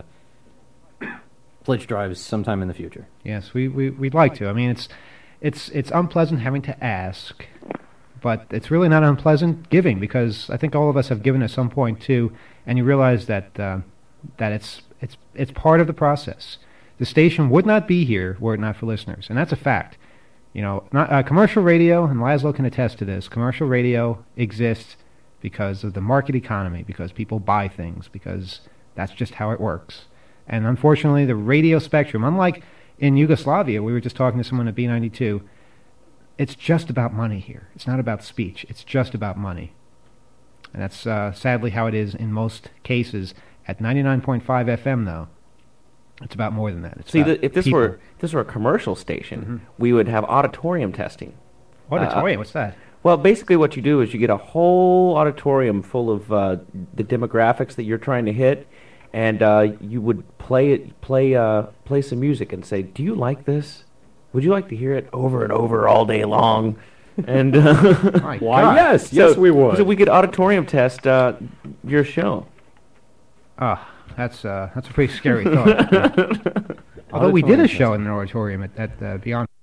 pledge drives sometime in the future. Yes, we'd like to. I mean, it's unpleasant having to ask, but it's really not unpleasant giving, because I think all of us have given at some point too, and you realize that it's part of the process. The station would not be here were it not for listeners, and that's a fact. Commercial radio, and Laszlo can attest to this. Commercial radio exists because of the market economy, because people buy things, because that's just how it works. And unfortunately, the radio spectrum, unlike in Yugoslavia, we were just talking to someone at B92, it's just about money here. It's not about speech. It's just about money. And that's sadly how it is in most cases. At 99.5 FM, though, it's about more than that. It's See, about if this people. were a commercial station, we would have auditorium testing. Auditorium, what's that? Well, basically, what you do is you get a whole auditorium full of the demographics that you're trying to hit, and you would play some music and say, "Do you like this? Would you like to hear it over and over all day long?" And My Why, God. yes, we would. So we could auditorium test your show. Oh, that's a pretty scary thought. Although we did a show in an auditorium at Beyond.